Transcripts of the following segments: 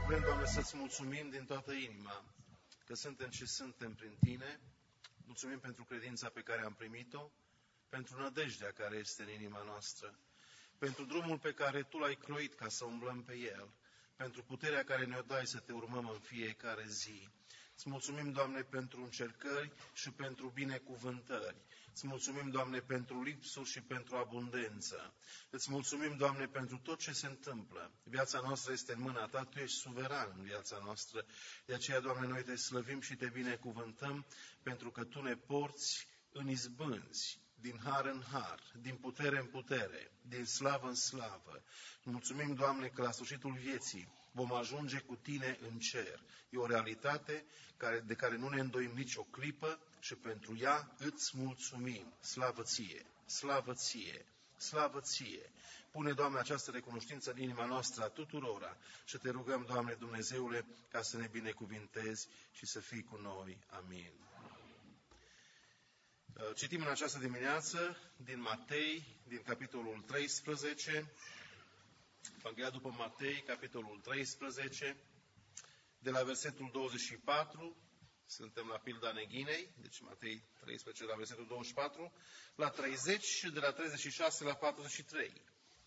Vrem, Doamne, să-ți mulțumim din toată inima că suntem ce suntem prin Tine. Mulțumim pentru credința pe care am primit-o, pentru nădejdea care este în inima noastră, pentru drumul pe care Tu l-ai croit ca să umblăm pe el, pentru puterea care ne-o dai să Te urmăm în fiecare zi. Îți mulțumim, Doamne, pentru încercări și pentru binecuvântări. Îți mulțumim, Doamne, pentru lipsuri și pentru abundență. Îți mulțumim, Doamne, pentru tot ce se întâmplă. Viața noastră este în mâna Ta, Tu ești suveran în viața noastră. De aceea, Doamne, noi Te slăvim și Te binecuvântăm, pentru că Tu ne porți în izbânzi, din har în har, din putere în putere, din slavă în slavă. Mulțumim, Doamne, că la sfârșitul vieții vom ajunge cu Tine în cer. E o realitate de care nu ne îndoim nici o clipă și pentru ea îți mulțumim. Slavă Ție, slavă Ție, slavă Ție. Pune, Doamne, această recunoștință în inima noastră a tuturora și Te rugăm, Doamne Dumnezeule, ca să ne binecuvintezi și să fii cu noi. Amin. Citim în această dimineață din Matei, din capitolul 13, Evanghelia după Matei, capitolul 13, de la versetul 24, suntem la pilda neghinei, deci Matei 13, la versetul 24, la 30 și de la 36 la 43.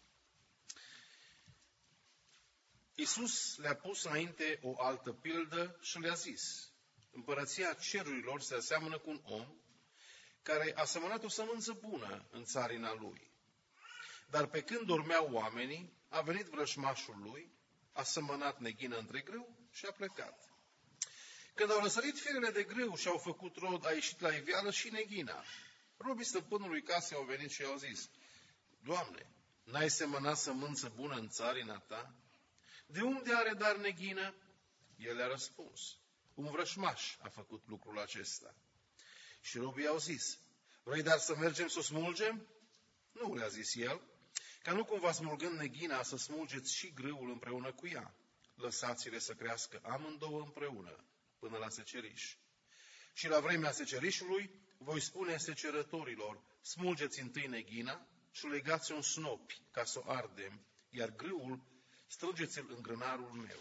Iisus le-a pus înainte o altă pildă și le-a zis: Împărăția cerurilor se aseamănă cu un om care a semănat o sămânță bună în țarina lui. Dar pe când dormeau oamenii, a venit vrăjmașul lui, a semănat neghină între grâu și a plecat. Când au răsărit firele de grâu și au făcut rod, a ieșit la iveală și neghina. Robii stăpânului casei au venit și i-au zis: Doamne, n-ai semănat sămânță bună în țarina ta? De unde are dar neghină? El le-a răspuns: un vrăjmaș a făcut lucrul acesta. Și robii au zis: vrei dar să mergem să o smulgem? Nu, le-a zis el, ca nu cumva smulgând neghina să smulgeți și grâul împreună cu ea. Lăsați-le să crească amândouă împreună până la seceriș. Și la vremea secerișului voi spune secerătorilor: smulgeți întâi neghina și legați-o în snopi ca să o ardem, iar grâul strângeți-l în grânarul meu.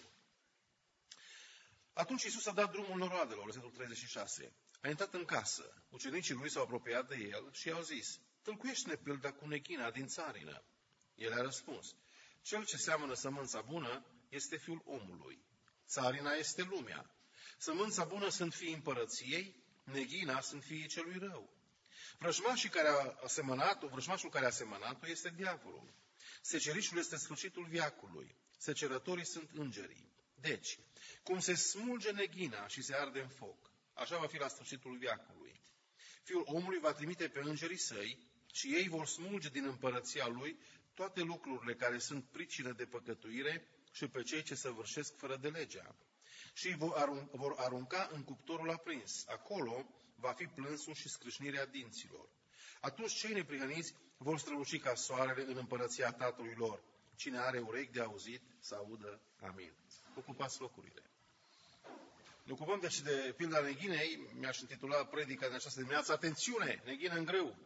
Atunci Iisus a dat drumul noroadelor, versetul 36. A intrat în casă. Ucenicii lui s-au apropiat de el și i-au zis: tâlcuiește-ne pilda cu neghina din țarină. El a răspuns: cel ce seamănă sămânța bună este Fiul omului. Țarina este lumea. Sămânța bună sunt fiii împărăției, neghina sunt fiii celui rău. Vrăjmașul care a semănat-o este diavolul. Secerișul este sfârșitul veacului. Secerătorii sunt îngerii. Deci, cum se smulge neghina și se arde în foc, așa va fi la sfârșitul veacului. Fiul omului va trimite pe îngerii săi și ei vor smulge din împărăția lui toate lucrurile care sunt pricină de păcătuire și pe cei ce săvârșesc fără de legea. Și îi vor arunca în cuptorul aprins. Acolo va fi plânsul și scrâșnirea dinților. Atunci cei neprihăniți vor străluci ca soarele în împărăția Tatălui lor. Cine are urechi de auzit, să audă. Amin. Ocupați locurile. Ne ocupăm deci de pilda neghinei. Mi-aș intitula predica din această dimineață: atențiune, neghină în grâu.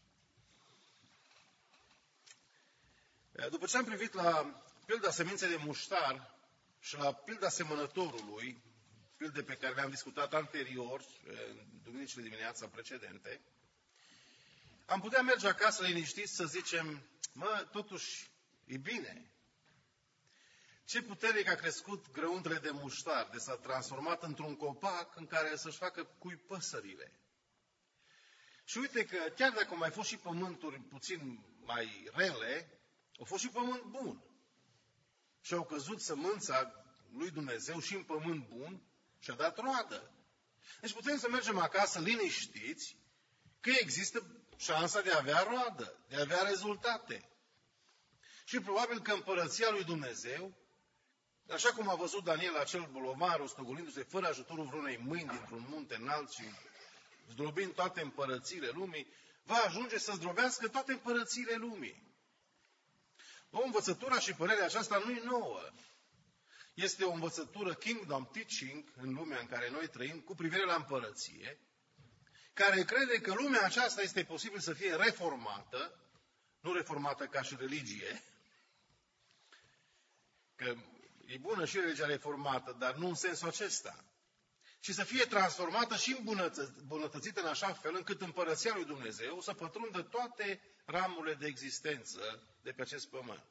După ce am privit la pilda seminței de muștar și la pilda semănătorului, pilde pe care le-am discutat anterior, în duminicile dimineața precedente, am putea merge acasă liniștiți să zicem: totuși, e bine. Ce puternic a crescut grăuntele de muștar, de s-a transformat într-un copac în care să-și facă cui păsările. Și uite că chiar dacă au mai fost și pământuri puțin mai rele, au fost și pământ bun. Și au căzut sămânța lui Dumnezeu și în pământ bun și a dat roadă. Deci putem să mergem acasă liniștiți că există șansa de a avea roadă, de a avea rezultate. Și probabil că împărăția lui Dumnezeu, așa cum a văzut Daniel acel bolovan rostogolindu-se fără ajutorul vreunei mâini dintr-un munte înalt și zdrobind toate împărățiile lumii, va ajunge să zdrobească toate împărățiile lumii. O învățătură și părerea aceasta nu e nouă. Este o învățătură kingdom teaching în lumea în care noi trăim cu privire la împărăție, care crede că lumea aceasta este posibil să fie reformată, nu reformată ca și religie, că E bună și religia reformată, dar nu în sensul acesta. Ci să fie transformată și îmbunătățită în așa fel încât împărăția lui Dumnezeu să pătrundă toate ramurile de existență de pe acest pământ.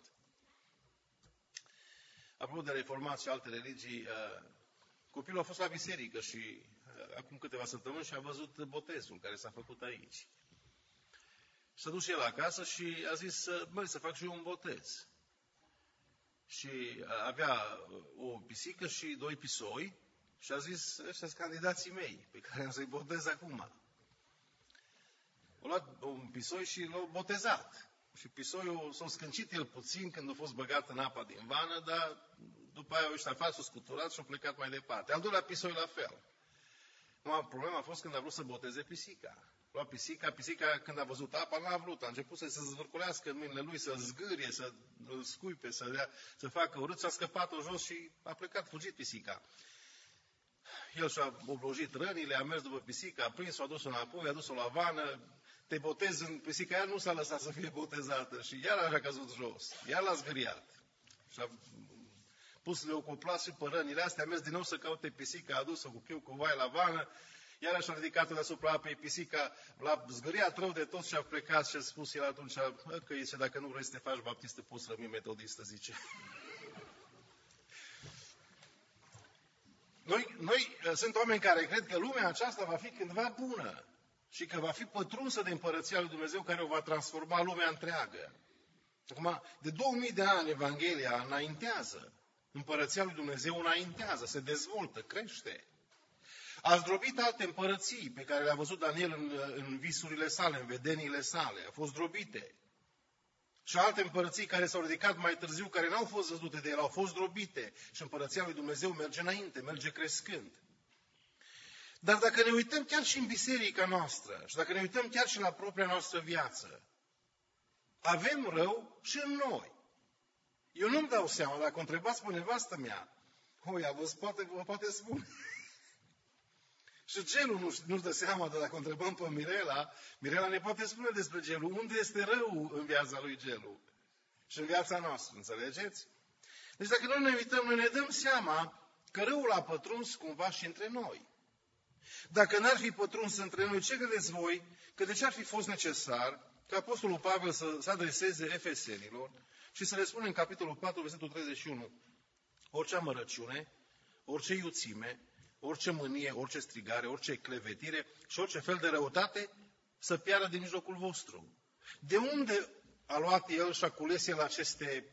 Apropo de reformați și alte religii, copilul a fost la biserică și acum câteva săptămâni și a văzut botezul care s-a făcut aici. S-a dus și el acasă și a zis, măi, să fac și eu un botez. Și avea o pisică și 2 pisoi și a zis, ăștia sunt candidații mei, pe care am să-i botez acum. A luat un pisoi și l-a botezat. Și pisoiul s-a scâncit el puțin când a fost băgat în apa din vană, dar după aia ăștia afară s-a scuturat și a plecat mai departe. Al doilea pisoi la fel. Problema a fost când a vrut să boteze pisica. Lua pisica când a văzut apa, n-a vrut. A început să se zvârculească în mâinile lui, să zgârie, să îl scuipe, să facă urât, și a scăpat-o jos și a plecat, fugit pisica. El și-a oblojit rănile, a mers după pisică, a prins-o, a dus-o înapoi, a dus-o la vană, te botezi în pisica aia, nu s-a lăsat să fie botezată și iar a căzut jos, iar l-a zgâriat. Și-a pus leucoplas și pe rănile astea, a mers din nou să caute pisica, a adus-o cu chiu, cu vai la vană, iar și-a ridicat-o deasupra apei, pisica l-a zgâriat rău de tot și a plecat și a spus el atunci, că zice, dacă nu vrei să te faci baptistă, poți rămâi metodistă, zice. Noi sunt oameni care cred că lumea aceasta va fi cândva bună și că va fi pătrunsă de împărăția lui Dumnezeu care o va transforma lumea întreagă. Acum, de 2000 de ani Evanghelia înaintează. Împărăția lui Dumnezeu înaintează, se dezvoltă, crește. A zdrobit alte împărății pe care le-a văzut Daniel în visurile sale, în vedeniile sale. Au fost zdrobite. Și alte împărății care s-au ridicat mai târziu, care n-au fost văzute de el, au fost zdrobite. Și împărăția lui Dumnezeu merge înainte, merge crescând. Dar dacă ne uităm chiar și în biserica noastră, și dacă ne uităm chiar și la propria noastră viață, avem rău și în noi. Eu nu-mi dau seama, dacă o întrebați pe nevastă mea, vă poate spune. Și Gelu nu-și dă seama, dar dacă o întrebăm pe Mirela ne poate spune despre Gelu. Unde este rău în viața lui Gelu? Și în viața noastră, înțelegeți? Deci dacă noi ne uităm, noi ne dăm seama că răul a pătruns cumva și între noi. Dacă n-ar fi pătruns între noi, ce credeți voi? Că de ce ar fi fost necesar ca Apostolul Pavel să adreseze efesenilor și să le spună în capitolul 4, versetul 31, orice amărăciune, orice iuțime, orice mânie, orice strigare, orice clevetire și orice fel de răutate să piară din mijlocul vostru. De unde a luat el și a cules el aceste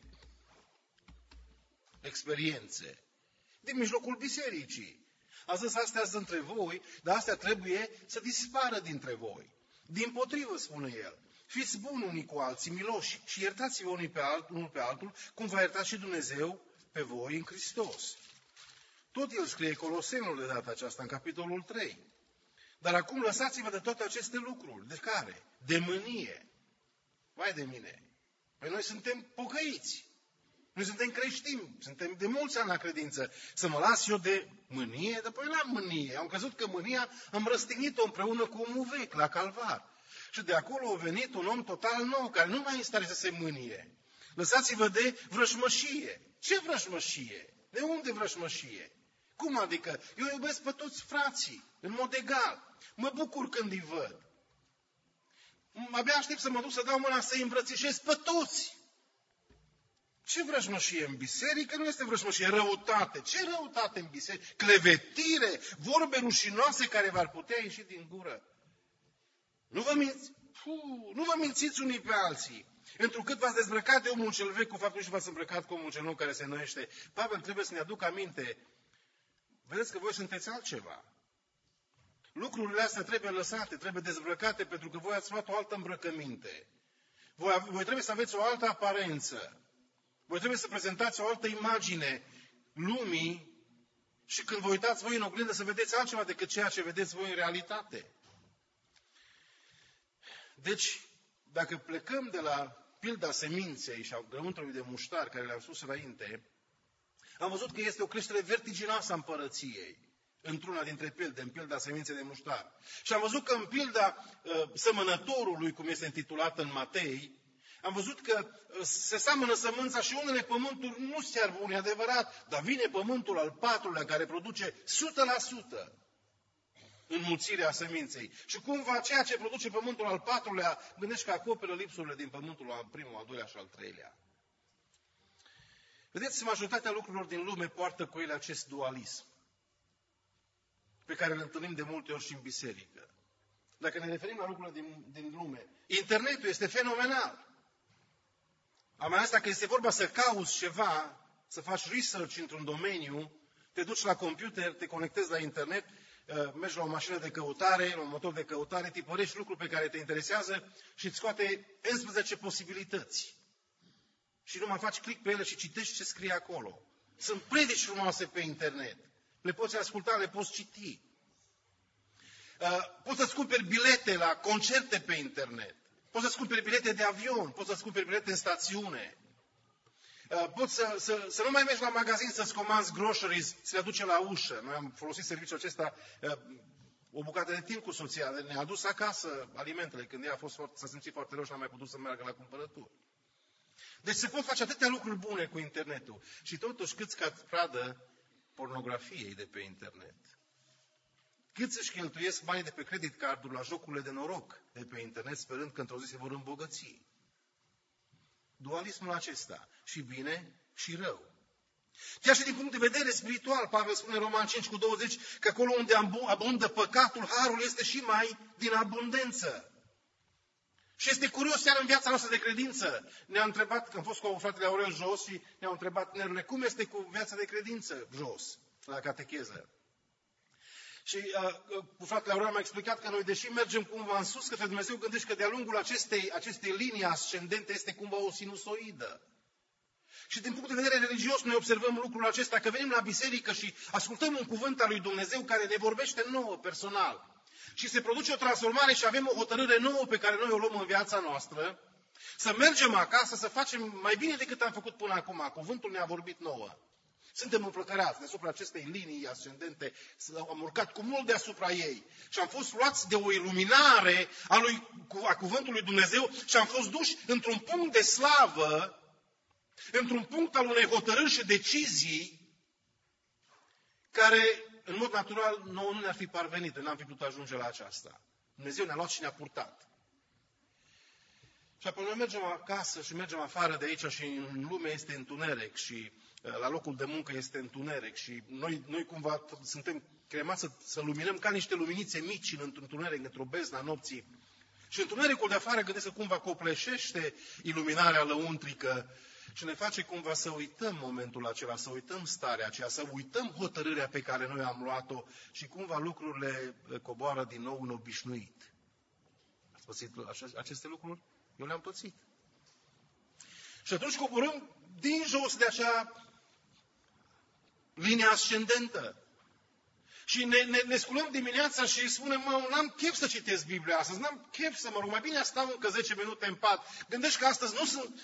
experiențe? Din mijlocul bisericii. A zis, astea sunt între voi, dar astea trebuie să dispară dintre voi. Dimpotrivă, spune el, fiți buni unii cu alții, miloși și iertați-vă unul pe altul, cum v-a iertat și Dumnezeu pe voi în Hristos. Tot el scrie Colosenilor de data aceasta, în capitolul 3. Dar acum lăsați-vă de toate aceste lucruri. De care? De mânie. Vai de mine! Păi noi suntem pocăiți. Noi suntem creștini. Suntem de mulți ani la credință. Să mă las eu de mânie? Dar păi n-am mânie. Am crezut că mânia am răstignit-o împreună cu omul vechi, la Calvar. Și de acolo a venit un om total nou, care nu mai e în stare să se mânie. Lăsați-vă de vrăjmășie. Ce vrăjmășie? De unde vrăjmășie? Cum adică? Eu iubesc pe toți frații, în mod egal. Mă bucur când îi văd. Abia aștept să mă duc să dau mâna să-i îmbrățișez pe toți. Ce vrăjmășie în biserică? Nu este vrăjmășie, răutate. Ce răutate în biserică? Clevetire, vorbe rușinoase care v-ar putea ieși din gură. Nu vă mințiți unii pe alții. Întrucât v-ați dezbrăcat de omul cel vechi cu faptul și v-ați îmbrăcat cu omul cel nou care se înnoiește. Pavel trebuie să ne aducă aminte. Vedeți că voi sunteți altceva. Lucrurile astea trebuie lăsate, trebuie dezbrăcate, pentru că voi ați luat o altă îmbrăcăminte. Voi trebuie să aveți o altă aparență. Voi trebuie să prezentați o altă imagine lumii și când vă uitați voi în oglindă să vedeți altceva decât ceea ce vedeți voi în realitate. Deci, dacă plecăm de la pilda seminței și a grăuntrului de muștar, care le-am spus înainte, am văzut că este o creștere vertiginoasă a împărăției, într-una dintre pilde, în pilda seminței de muștar. Și am văzut că în pilda sămănătorului, cum este intitulată în Matei, Am văzut că se seamănă sămânța și unele pământuri nu sunt chiar bune, adevărat, dar vine pământul al patrulea care produce 100% înmulțirea seminței. Și cumva ceea ce produce pământul al patrulea, gândești că acoperă lipsurile din pământul al primul, al doilea și al treilea. Vedeți, majoritatea lucrurilor din lume poartă cu ele acest dualism, pe care îl întâlnim de multe ori și în biserică. Dacă ne referim la lucrurile din lume, internetul este fenomenal. Mai ales dacă este vorba să cauți ceva, să faci research într-un domeniu, te duci la computer, te conectezi la internet, mergi la o mașină de căutare, la un motor de căutare, tipărești lucruri pe care te interesează și îți scoate 11 posibilități. Și numai faci click pe ele și citești ce scrie acolo. Sunt predici frumoase pe internet. Le poți asculta, le poți citi. Poți să-ți cumperi bilete la concerte pe internet. Poți să-ți cumperi bilete de avion. Poți să-ți cumperi bilete în stațiune. Poți să nu mai mergi la magazin să-ți comanzi groceries, să le aduce la ușă. Noi am folosit serviciul acesta o bucată de timp cu soția. Ne-a adus acasă alimentele când ea s-a simțit foarte rău și n-a mai putut să meargă la cumpărături. Deci se pot face atâtea lucruri bune cu internetul. Și totuși câți cad pradă pornografiei de pe internet. Câți își cheltuiesc banii de pe credit carduri la jocurile de noroc de pe internet, sperând că într-o zi se vor îmbogăți. Dualismul acesta, și bine și rău. Chiar și din punct de vedere spiritual, Pavel spune în Roman 5:20 că acolo unde abundă păcatul, harul este și mai din abundență. Și este curios chiar în viața noastră de credință. Ne-a întrebat, că am fost cu fratele Aurel jos și ne-au întrebat nerurile, cum este cu viața de credință jos, la catecheză. Și cu fratele Aurel m-a explicat că noi, deși mergem cumva în sus către Dumnezeu, gândești că de-a lungul acestei linii ascendente este cumva o sinusoidă. Și din punct de vedere religios noi observăm lucrul acesta, că venim la biserică și ascultăm un cuvânt al lui Dumnezeu care ne vorbește nouă personal. Și se produce o transformare și avem o hotărâre nouă pe care noi o luăm în viața noastră, să mergem acasă, să facem mai bine decât am făcut până acum. Cuvântul ne-a vorbit nouă. Suntem înflăcărați deasupra acestei linii ascendente, am urcat cu mult deasupra ei și am fost luați de o iluminare a cuvântului Dumnezeu și am fost duși într-un punct de slavă, într-un punct al unei hotărâri și decizii care, în mod natural, nouă nu ne-ar fi parvenit, n-am fi putut ajunge la aceasta. Dumnezeu ne-a luat și ne-a purtat. Și apoi noi mergem acasă și mergem afară de aici și în lume este întuneric și la locul de muncă este întuneric și noi cumva suntem cremați să luminăm ca niște luminițe mici în întuneric, într-o beznă a nopții. Și întunericul de afară, gândesc că cumva copleșește iluminarea lăuntrică și ne face cumva să uităm momentul acela, să uităm starea aceea, să uităm hotărârea pe care noi am luat-o și cumva lucrurile coboară din nou în obișnuit. Ați pățit aceste lucruri? Eu le-am pățit. Și atunci coborâm din jos de acea linie ascendentă. Și ne sculăm dimineața și spunem, n-am chef să citesc Biblia astăzi, n-am chef să mă rog, mai bine stau încă 10 minute în pat. Gândești că astăzi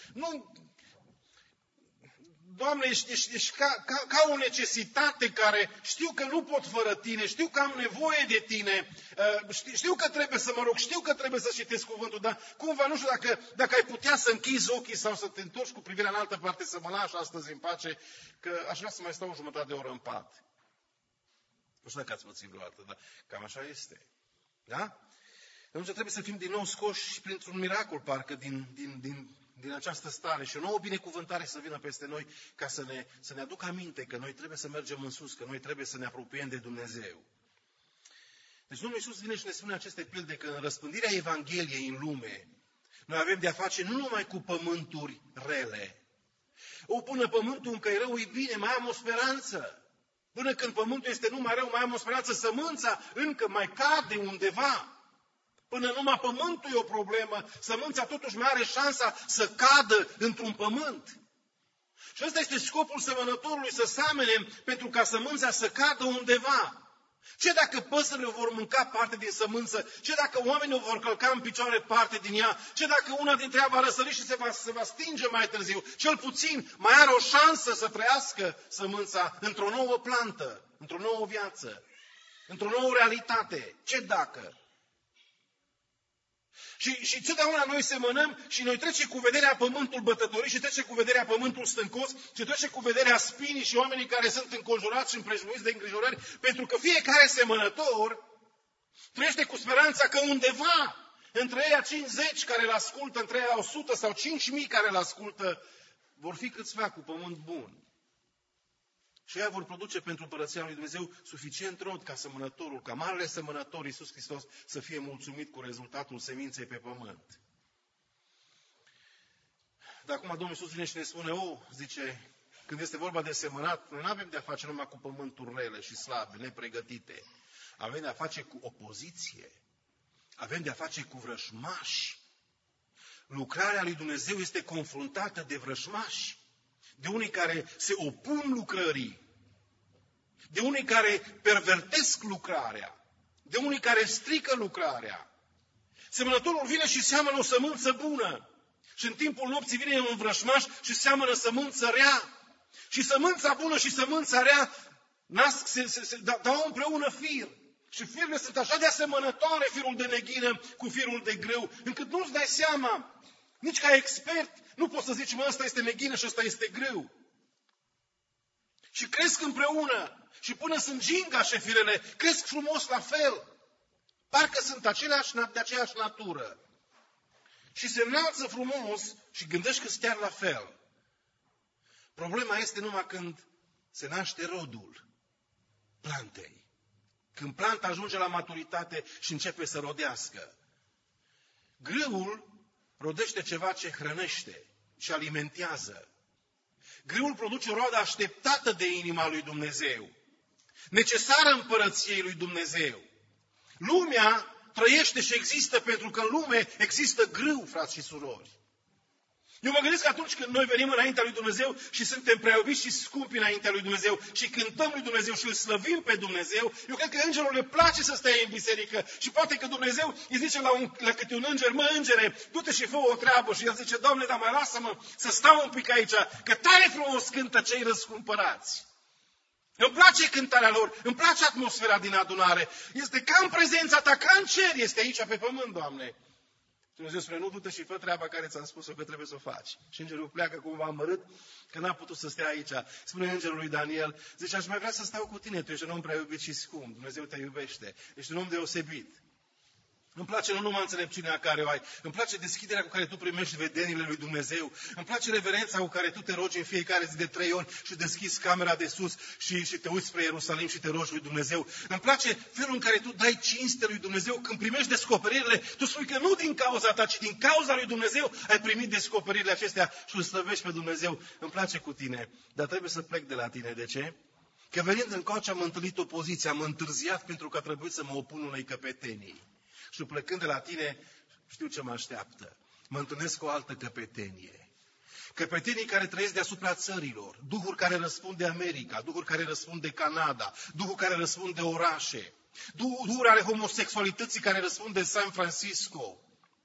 Doamne, ești ca o necesitate care știu că nu pot fără Tine, știu că am nevoie de Tine, știu că trebuie să mă rog, știu că trebuie să citesc cuvântul, dar cumva nu știu dacă ai putea să închizi ochii sau să te întorci cu privirea în altă parte, să mă lași astăzi în pace, că aș vrea să mai stau o jumătate de oră în pat. Nu știu dacă ați pățit vreodată, dar cam așa este. Da? Atunci trebuie să fim din nou scoși printr-un miracol, parcă, din această stare și o nouă binecuvântare să vină peste noi ca să ne aducă aminte că noi trebuie să mergem în sus, că noi trebuie să ne apropiem de Dumnezeu. Deci Domnul Iisus vine și ne spune aceste pilde că în răspândirea Evangheliei în lume noi avem de-a face nu numai cu pământuri rele. Până pământul încă e rău, e bine, mai am o speranță. Până când pământul este numai rău, mai am o speranță, sămânța încă mai cade undeva. Până numai pământul e o problemă, sămânța totuși mai are șansa să cadă într-un pământ. Și ăsta este scopul semănătorului, să semene pentru ca sămânța să cadă undeva. Ce dacă păsările vor mânca parte din sămânță? Ce dacă oamenii o vor călca în picioare parte din ea? Ce dacă una dintre ea va răsări și se va stinge mai târziu? Cel puțin mai are o șansă să trăiască sămânța într-o nouă plantă, într-o nouă viață, într-o nouă realitate. Ce dacă? Și totdeauna noi semănăm și noi trece cu vederea pământul bătătorit și trece cu vederea pământul stâncos și trece cu vederea spinii și oamenii care sunt înconjurați și împrejmuiți de îngrijorări, pentru că fiecare semănător trăiește cu speranța că undeva, între ei 50 care îl ascultă, între ei 100 sau 5.000 care îl ascultă, vor fi câțiva cu pământ bun. Și ei vor produce pentru Împărăția lui Dumnezeu suficient rod ca semănătorul, ca marele semănător Iisus Hristos să fie mulțumit cu rezultatul seminței pe pământ. Dar acum Domnul Iisus vine și ne spune, zice, când este vorba de semănat, noi nu avem de-a face numai cu pământuri rele și slabe, nepregătite. Avem de-a face cu opoziție. Avem de-a face cu vrășmași. Lucrarea lui Dumnezeu este confruntată de vrășmași. De unii care se opun lucrării, de unii care pervertesc lucrarea, de unii care strică lucrarea. Semănătorul vine și seamănă o sămânță bună și în timpul nopții vine un vrășmaș și seamănă sămânță rea. Și sămânța bună și sămânța rea dau împreună fir. Și firurile sunt așa de asemănătoare, firul de neghină cu firul de grâu, încât nu-ți dai seama. Nici ca expert nu poți să zici, ăsta este neghină și ăsta este grâu. Și cresc împreună. Și până sunt gingașe firele, cresc frumos la fel. Parcă sunt de aceeași natură. Și se înalță frumos și gândești că sunt chiar la fel. Problema este numai când se naște rodul plantei. Când planta ajunge la maturitate și începe să rodească. Grâul rodește ceva ce hrănește și alimentează. Grâul produce o roadă așteptată de inima lui Dumnezeu, necesară împărăției lui Dumnezeu. Lumea trăiește și există pentru că în lume există grâu, frați și surori. Eu mă gândesc că atunci când noi venim înaintea lui Dumnezeu și suntem prea iubiți și scumpi înaintea lui Dumnezeu și cântăm lui Dumnezeu și îl slăvim pe Dumnezeu, eu cred că îngerul le place să stea în biserică și poate că Dumnezeu îi zice la câte un înger, îngere, du-te și fă o treabă și el zice, Doamne, dar mai lasă-mă să stau un pic aici, că tare frumos cântă cei răscumpărați. Îmi place cântarea lor, îmi place atmosfera din adunare, este ca în prezența ta, ca în cer, este aici pe pământ, Doamne. Dumnezeu spune, nu du-te și fă treaba care ți-am spus-o că trebuie să o faci. Și îngerul pleacă cumva amărât că n-a putut să stea aici. Spune îngerul lui Daniel, zice, aș mai vrea să stau cu tine, tu ești un om prea iubit și scump, Dumnezeu te iubește, ești un om deosebit. Îmi place nu numai înțelepciunea care o ai, îmi place deschiderea cu care tu primești vedenile lui Dumnezeu, îmi place reverența cu care tu te rogi în fiecare zi de 3 ori și deschizi camera de sus și te uiți spre Ierusalim și te rogi lui Dumnezeu. Îmi place felul în care tu dai cinste lui Dumnezeu când primești descoperirile, tu spui că nu din cauza ta, ci din cauza lui Dumnezeu ai primit descoperirile acestea și îl slăvești pe Dumnezeu. Îmi place cu tine, dar trebuie să plec de la tine. De ce? Că venind încoace am întâlnit opoziția, am întârziat pentru că a trebuit să mă opun unei căpetenii. Și plecând de la tine, știu ce mă așteaptă. Mă întâlnesc cu o altă căpetenie. Căpetenii care trăiesc deasupra țărilor, duhuri care răspund de America, duhuri care răspund de Canada, duhuri care răspund de orașe, duhuri ale homosexualității care răspund de San Francisco,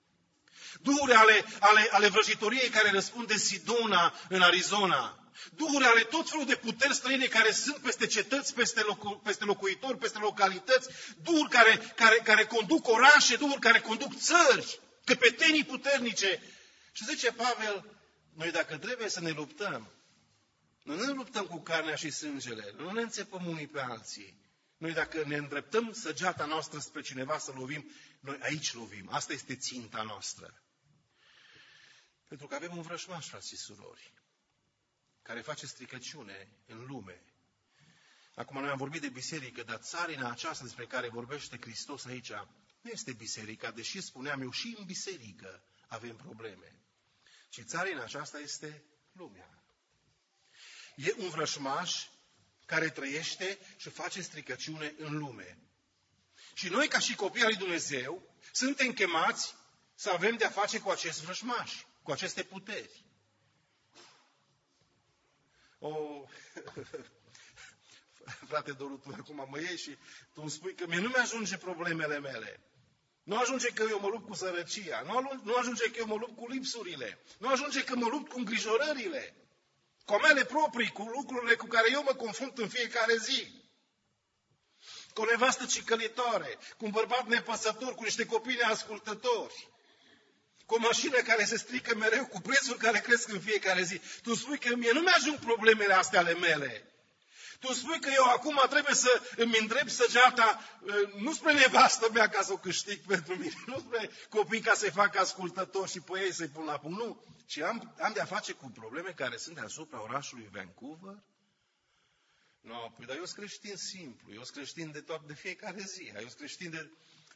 duhuri ale vrăjitoriei care răspund de Sedona în Arizona, duhuri ale tot felul de puteri străine care sunt peste cetăți, peste locuitori, peste localități, duhuri care conduc orașe, duhuri care conduc țări, căpetenii puternice. Și zice Pavel, noi dacă trebuie să ne luptăm, noi nu ne luptăm cu carnea și sângele, nu ne înțepăm unii pe alții. Noi dacă ne îndreptăm săgeata noastră spre cineva să lovim, noi aici lovim. Asta este ținta noastră. Pentru că avem un vrășmaș, frați și surori, care face stricăciune în lume. Acum noi am vorbit de biserică, dar țarina aceasta despre care vorbește Hristos aici nu este biserica, deși spuneam eu și în biserică avem probleme. Ci țarina aceasta este lumea. E un vrășmaș care trăiește și face stricăciune în lume. Și noi, ca și copii al lui Dumnezeu, suntem chemați să avem de-a face cu acest vrășmaș, cu aceste puteri. Frate Doru, tu acum mă iei și tu îmi spui că mie nu mi-ajunge problemele mele. Nu ajunge că eu mă lupt cu sărăcia, nu ajunge că eu mă lupt cu lipsurile, nu ajunge că mă lupt cu îngrijorările, cu mele proprii, cu lucrurile cu care eu mă confrunt în fiecare zi. Cu o nevastă cicălitoare, cu un bărbat nepăsător, cu niște copii neascultători. cu o mașină care se strică mereu, cu prețuri care cresc în fiecare zi. Tu spui că mie nu mi-ajung problemele astea ale mele. Tu spui că eu acum trebuie să îmi îndrept săgeata nu spre nevastă mea ca să o câștig pentru mine, nu spre copii ca să-i fac ascultători și pe ei să-i pun la punct. Nu, ci am de-a face cu probleme care sunt deasupra orașului Vancouver. No, păi, dar eu sunt creștin simplu, eu sunt creștin de fiecare zi, eu sunt creștin de...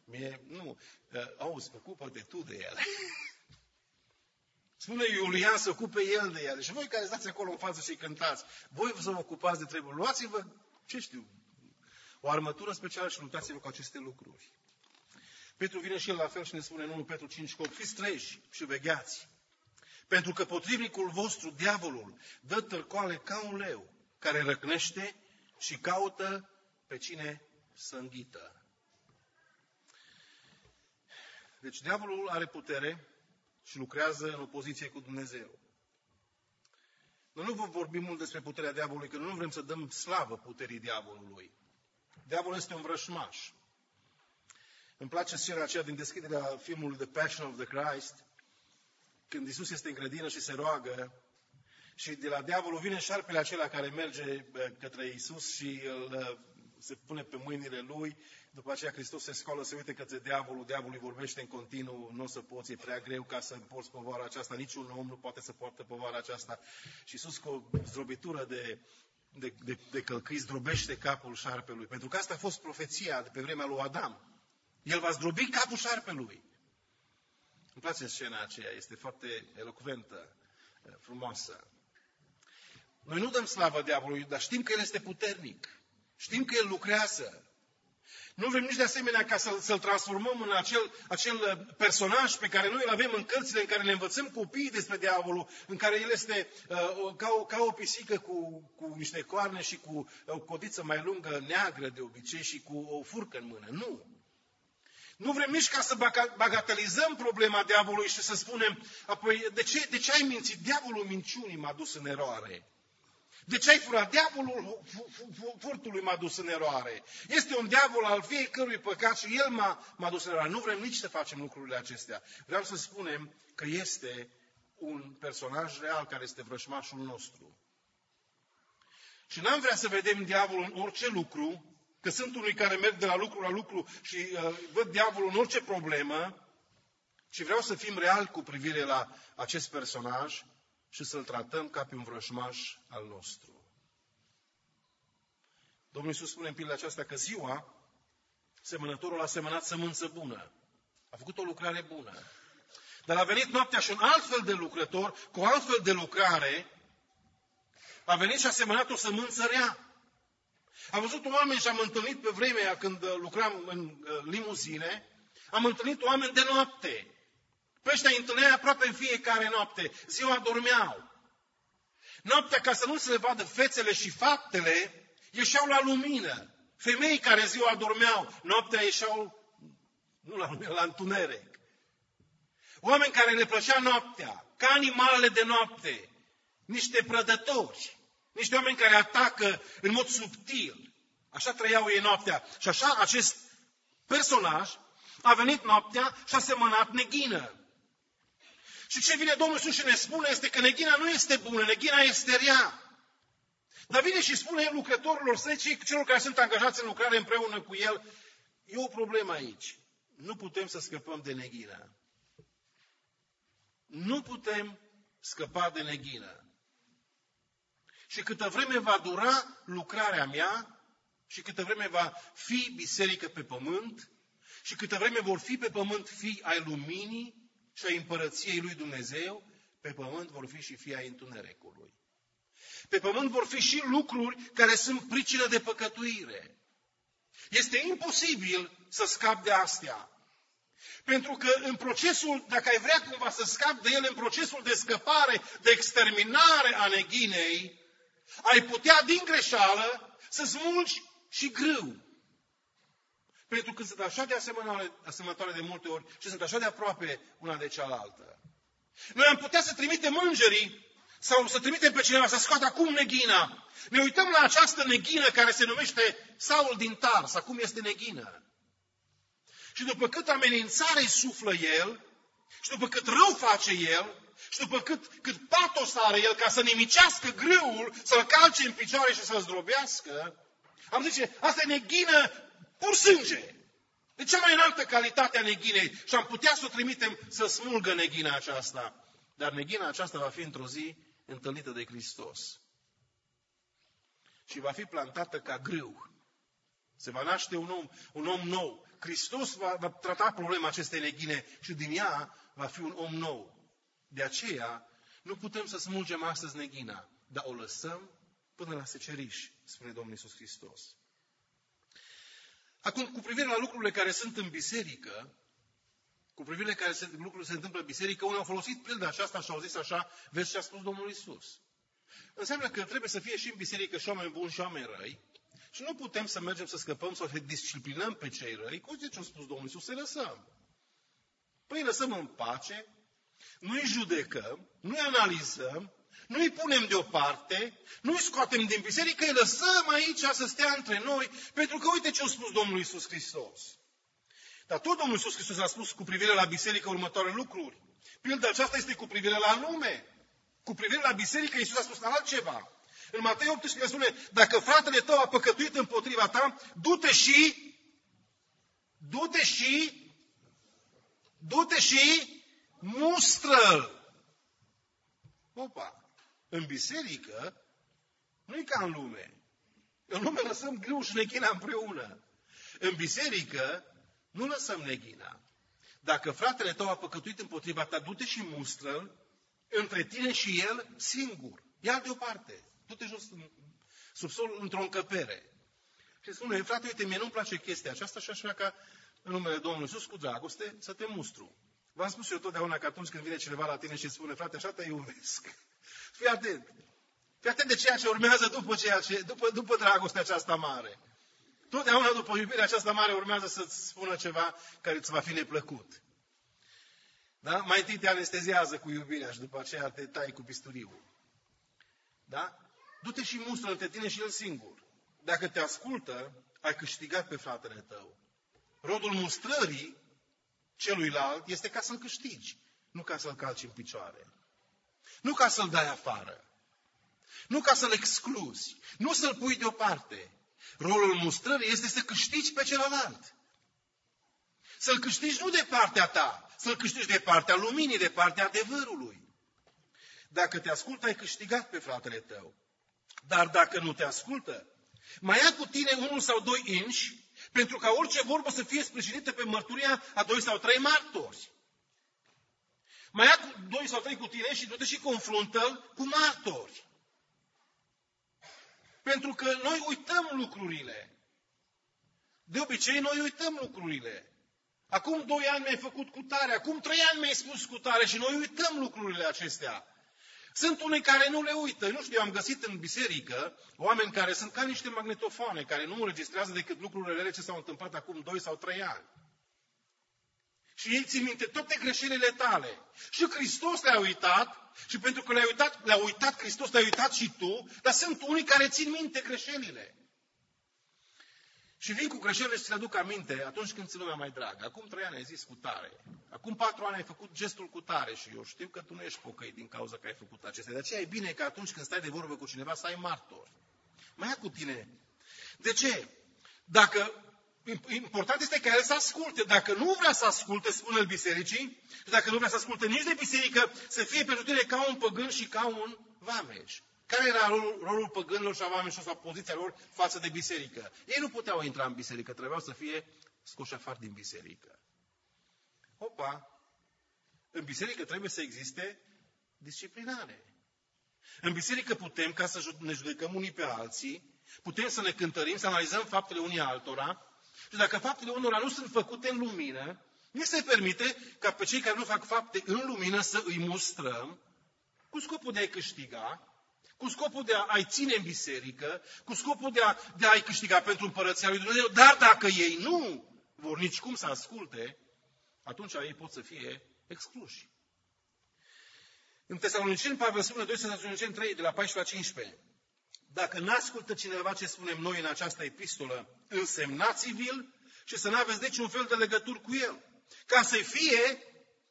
auzi, ocupă-te tu de ele. Spune Iulian să ocupe el de ele. Și voi care stați acolo în față și cântați, voi să vă ocupați de treburi. Luați-vă, ce știu, o armătură specială și luptați-vă cu aceste lucruri. Petru vine și el la fel și ne spune în 1 Petru 5:8, fiți treji și vegheați. Pentru că potrivnicul vostru, diavolul, dă târcoale ca un leu, care răcnește și caută pe cine să înghită. Deci diavolul are putere și lucrează în opoziție cu Dumnezeu. Noi nu vom vorbi mult despre puterea diavolului, că nu vrem să dăm slavă puterii diavolului. Diavolul este un vrășmaș. Îmi place scena aceea din deschiderea filmului The Passion of the Christ, când Iisus este în grădină și se roagă și de la diavolul vine șarpele acela care merge către Iisus și se pune pe mâinile lui. După aceea Hristos se scoală, se uite către diavolul îi vorbește în continuu, nu o să poți, e prea greu ca să porți povara aceasta, niciun om nu poate să poartă povara aceasta. Și Iisus cu o zdrobitură de călcâi zdrobește capul șarpelui, pentru că asta a fost profeția de pe vremea lui Adam. El va zdrobi capul șarpelui. Îmi place scena aceea, este foarte elocventă, frumoasă. Noi nu dăm slavă diavolului, dar știm că el este puternic. Știm că el lucrează. Nu vrem nici de asemenea ca să-l transformăm în acel personaj pe care noi îl avem în cărțile în care ne învățăm copiii despre diavolul, în care el este ca o pisică cu niște coarne și cu o codiță mai lungă, neagră de obicei și cu o furcă în mână. Nu. Nu vrem nici ca să bagatelizăm problema diavolului și să spunem, apoi, de ce ai mințit? Diavolul minciunii m-a dus în eroare. De ce ai furat? Diavolul furtului m-a dus în eroare. Este un diavol al fiecărui păcat și el m-a dus în eroare. Nu vrem nici să facem lucrurile acestea. Vreau să spunem că este un personaj real care este vrășmașul nostru. Și n-am vrea să vedem diavolul în orice lucru, că sunt unii care merg de la lucru la lucru și văd diavolul în orice problemă, ci vreau să fim reali cu privire la acest personaj și să-l tratăm ca pe un vrăjmaș al nostru. Domnul Iisus spune în pilda aceasta că ziua, semănătorul a semănat sămânță bună. A făcut o lucrare bună. Dar a venit noaptea și un alt fel de lucrător, cu o altfel de lucrare, a venit și a semănat o sămânță rea. Am văzut oameni și am întâlnit pe vremea când lucram în limuzine, am întâlnit oameni de noapte. Pe ăștia îi întâlneai aproape în fiecare noapte. Ziua dormeau. Noaptea, ca să nu se le vadă fețele și faptele, ieșeau la lumină. Femei care ziua dormeau, noaptea ieșeau, nu la lumină, la întuneric. Oameni care le plăcea noaptea, ca animalele de noapte, niște prădători, niște oameni care atacă în mod subtil. Așa trăiau ei noaptea. Și așa acest personaj a venit noaptea și a semănat neghină. Și ce vine Domnul Iisus și ne spune este că neghina nu este bună, neghina este rea. Dar vine și spune lucrătorilor săi, celor care sunt angajați în lucrare împreună cu el, e o problemă aici. Nu putem să scăpăm de neghină. Nu putem scăpa de neghină. Și câtă vreme va dura lucrarea mea și câtă vreme va fi biserică pe pământ și câtă vreme vor fi pe pământ fii ai luminii și ai împărăției lui Dumnezeu, pe pământ vor fi și fii ai întunericului. Pe pământ vor fi și lucruri care sunt pricină de păcătuire. Este imposibil să scapi de astea. Pentru că în procesul, dacă ai vrea cumva să scapi de ele, în procesul de scăpare, de exterminare a neghinei, ai putea din greșeală să smulgi și grâu. Pentru că sunt așa de asemănătoare de multe ori și sunt așa de aproape una de cealaltă. Noi am putea să trimitem îngerii sau să trimitem pe cineva să scoată acum neghina. Ne uităm la această neghină care se numește Saul din Tars. Acum este neghină. Și după cât amenințare îi suflă el, și după cât rău face el, și după cât patos are el ca să nimicească grâul, să-l calce în picioare și să-l zdrobească, am zice, asta e neghină pur sânge. De cea mai înaltă calitate a neghinei și am putea să o trimitem să smulgă neghina aceasta. Dar neghina aceasta va fi într-o zi întâlnită de Hristos. Și va fi plantată ca grâu. Se va naște un om nou. Hristos va trata problema acestei neghine și din ea va fi un om nou. De aceea nu putem să smulgem astăzi neghina, dar o lăsăm până la seceriș, spune Domnul Iisus Hristos. Acum, cu privire la lucrurile care sunt în biserică, cu privire la lucrurile se întâmplă în biserică, unii au folosit pilda aceasta și au zis așa, vezi ce a spus Domnul Iisus. Înseamnă că trebuie să fie și în biserică și oameni buni și oameni răi și nu putem să mergem să scăpăm sau să disciplinăm pe cei răi, cu ce a spus Domnul Iisus, să-i lăsăm. Păi îi lăsăm în pace, nu-i judecăm, nu-i analizăm, nu-i punem deoparte, nu-i scoatem din biserică, îi lăsăm aici să stea între noi, pentru că uite ce a spus Domnul Iisus Hristos. Dar tot Domnul Iisus Hristos a spus cu privire la biserică următoarele lucruri. Pilda aceasta este cu privire la lume. Cu privire la biserică, Iisus a spus altceva. În Matei 18 spune, dacă fratele tău a păcătuit împotriva ta, du-te și mustră-l. Opa! În biserică nu e ca în lume. În lume lăsăm grâu și neghina împreună. În biserică nu lăsăm neghina. Dacă fratele tău a păcătuit împotriva ta, du-te și mustră-l între tine și el singur. Ia-l deoparte. Du-te jos sub sol într-o încăpere. Și spune, frate, uite, mie nu-mi place chestia aceasta și așa ca în numele Domnului Iisus, cu dragoste, să te mustru. V-am spus eu totdeauna că atunci când vine cineva la tine și îți spune, frate, așa te iubesc. Fii atent. Fii atent de ceea ce urmează după dragostea aceasta mare. Totdeauna după iubirea aceasta mare urmează să-ți spună ceva care îți va fi neplăcut. Da? Mai întâi te anesteziază cu iubirea și după aceea te tai cu bisturiul. Da? Du-te și mustră între tine și el singur. Dacă te ascultă, ai câștigat pe fratele tău. Rodul mustrării celuilalt este ca să-l câștigi, nu ca să-l calci în picioare. Nu ca să-l dai afară. Nu ca să-l excluzi. Nu să-l pui deoparte. Rolul mustrării este să câștigi pe celălalt. Să-l câștigi nu de partea ta, să-l câștigi de partea luminii, de partea adevărului. Dacă te ascultă, ai câștigat pe fratele tău. Dar dacă nu te ascultă, mai ia cu tine 1 sau 2 inși, pentru ca orice vorbă să fie sprijinită pe mărturia a 2 sau 3 martori. Mai ia 2 sau 3 cu tine și du-te și confruntă-l cu martori. Pentru că noi uităm lucrurile. De obicei, noi uităm lucrurile. Acum 2 ani mi-ai făcut cutare, acum 3 ani mi-ai spus cutare și noi uităm lucrurile acestea. Sunt unii care nu le uită. Nu știu, eu am găsit în biserică oameni care sunt ca niște magnetofoane, care nu înregistrează decât lucrurile rele ce s-au întâmplat acum 2 sau 3 ani. Și ei țin minte toate greșelile tale. Și Hristos le-a uitat, și pentru că le-a uitat Hristos, le-a uitat și tu, dar sunt unii care țin minte greșelile. Și vin cu greșelile și ți le aduc aminte atunci când ți lumea mai dragă. Acum 3 ani ai zis cu tare. Acum 4 ani ai făcut gestul cu tare și eu știu că tu nu ești pocăit din cauza că ai făcut acestea. De aceea e bine că atunci când stai de vorbă cu cineva să ai martor. Mai ia cu tine. De ce? Important este ca el să asculte. Dacă nu vrea să asculte, spune-l bisericii, și dacă nu vrea să asculte nici de biserică, să fie pentru tine ca un păgân și ca un vameș. Care era rolul păgânilor și a vameșilor sau poziția lor față de biserică? Ei nu puteau intra în biserică, trebuiau să fie scoși afară din biserică. Opa! În biserică trebuie să existe disciplinare. În biserică putem, ca să ne judecăm unii pe alții, putem să ne cântărim, să analizăm faptele unii altora, și dacă faptele unora nu sunt făcute în lumină, ne se permite ca pe cei care nu fac fapte în lumină să îi mustrăm, cu scopul de a-i câștiga, cu scopul de a-i ține în biserică, cu scopul de a-i câștiga pentru împărăția lui Dumnezeu. Dar dacă ei nu vor nici cum să asculte, atunci ei pot să fie excluși. În Tesaloniceni, Pavel spune, 2 Tesaloniceni 3, de la 14 la 15. Dacă n-ascultă cineva ce spunem noi în această epistolă, însemnați-vi-l și să n-aveți niciun fel de legături cu el, ca să fie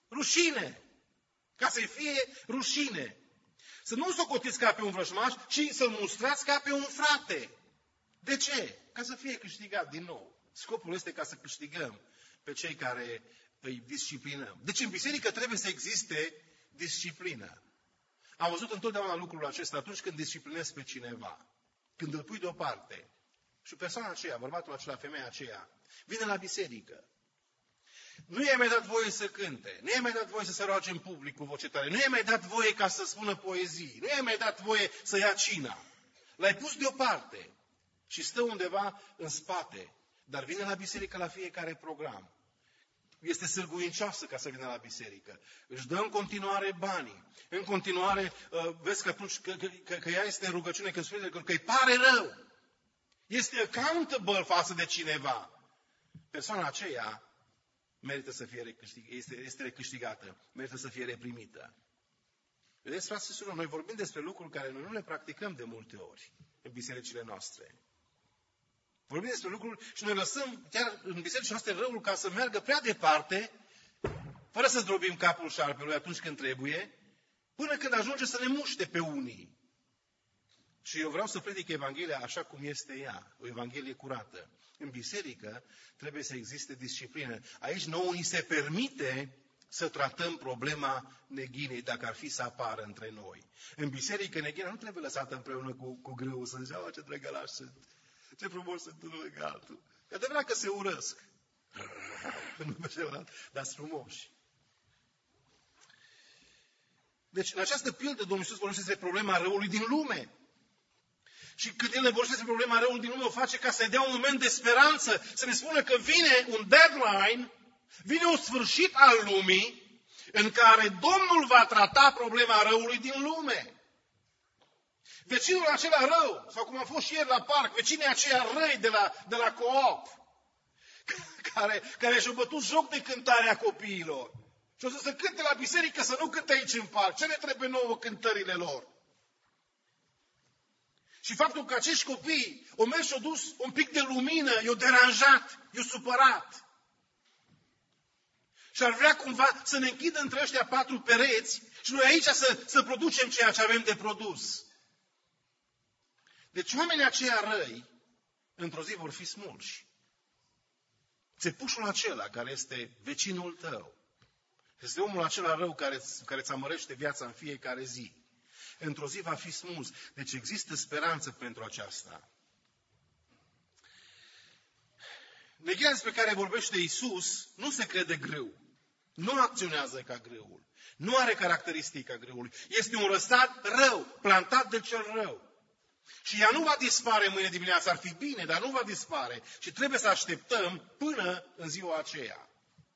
Rușine. Ca să-i fie rușine. Să nu-l socotiți ca pe un vrăjmaș, ci să-l mustrați ca pe un frate. De ce? Ca să fie câștigat din nou. Scopul este ca să câștigăm pe cei care îi disciplinăm. Deci în biserică trebuie să existe disciplină. Am văzut întotdeauna lucrul acesta atunci când disciplinezi pe cineva. Când îl pui deoparte. Și persoana aceea, bărbatul acela, femeia aceea, vine la biserică. Nu i-ai mai dat voie să cânte, nu i-ai mai dat voie să se roage în public cu voce tare, nu i-ai mai dat voie ca să spună poezii, nu i-ai mai dat voie să ia cina. L-ai pus deoparte și stă undeva în spate, dar vine la biserică la fiecare program. Este sârguincioasă ca să vină la biserică. Își dă în continuare banii. În continuare, vezi că atunci că ea este în rugăciune, că îi pare rău. Este accountable față de cineva. Persoana aceea merită să fie este recâștigată, merită să fie reprimită. Vedeți, frați și surori, noi vorbim despre lucruri care noi nu le practicăm de multe ori în bisericile noastre. Vorbim despre lucruri și noi lăsăm chiar în bisericile noastre răul ca să meargă prea departe, fără să zdrobim capul șarpelui atunci când trebuie, până când ajunge să ne muște pe unii. Și eu vreau să predic Evanghelia așa cum este ea, o Evanghelie curată. În biserică trebuie să existe disciplină. Aici nouă ni se permite să tratăm problema neghinei, dacă ar fi să apară între noi. În biserică, neghina nu trebuie lăsată împreună cu grâul, să zice, ce drăgălași sunt, ce frumos sunt unul lângă altul. E adevărat că se urăsc. Dar sunt frumoși. Deci, în această pildă, Domnul Iisus vorbește despre problema răului din lume. Și când El ne vorbește despre problema răului din lume, o face ca să-i dea un moment de speranță, să ne spună că vine un deadline, vine un sfârșit al lumii, în care Domnul va trata problema răului din lume. Vecinul acela rău, sau cum am fost și ieri la parc, vecinii aceia răi de la co-op, care și-au bătut joc de cântarea copiilor. Și o să cânte la biserică, să nu cânte aici în parc. Ce ne trebuie nouă cântările lor? Și faptul că acești copii au mers și au dus un pic de lumină, i-au deranjat, i-au supărat. Și ar vrea cumva să ne închidă între ăștia 4 pereți și noi aici să producem ceea ce avem de produs. Deci oamenii aceia răi, într-o zi vor fi smulși. Țepușul acela care este vecinul tău, este omul acela rău care îți amărește viața în fiecare zi. Într-o zi va fi smuls. Deci există speranță pentru aceasta. Neghina despre care vorbește Iisus nu se crede grâu. Nu acționează ca grâul. Nu are caracteristica grâului. Este un răstat rău, plantat de cel rău. Și ea nu va dispare mâine dimineață. Ar fi bine, dar nu va dispare. Și trebuie să așteptăm până în ziua aceea.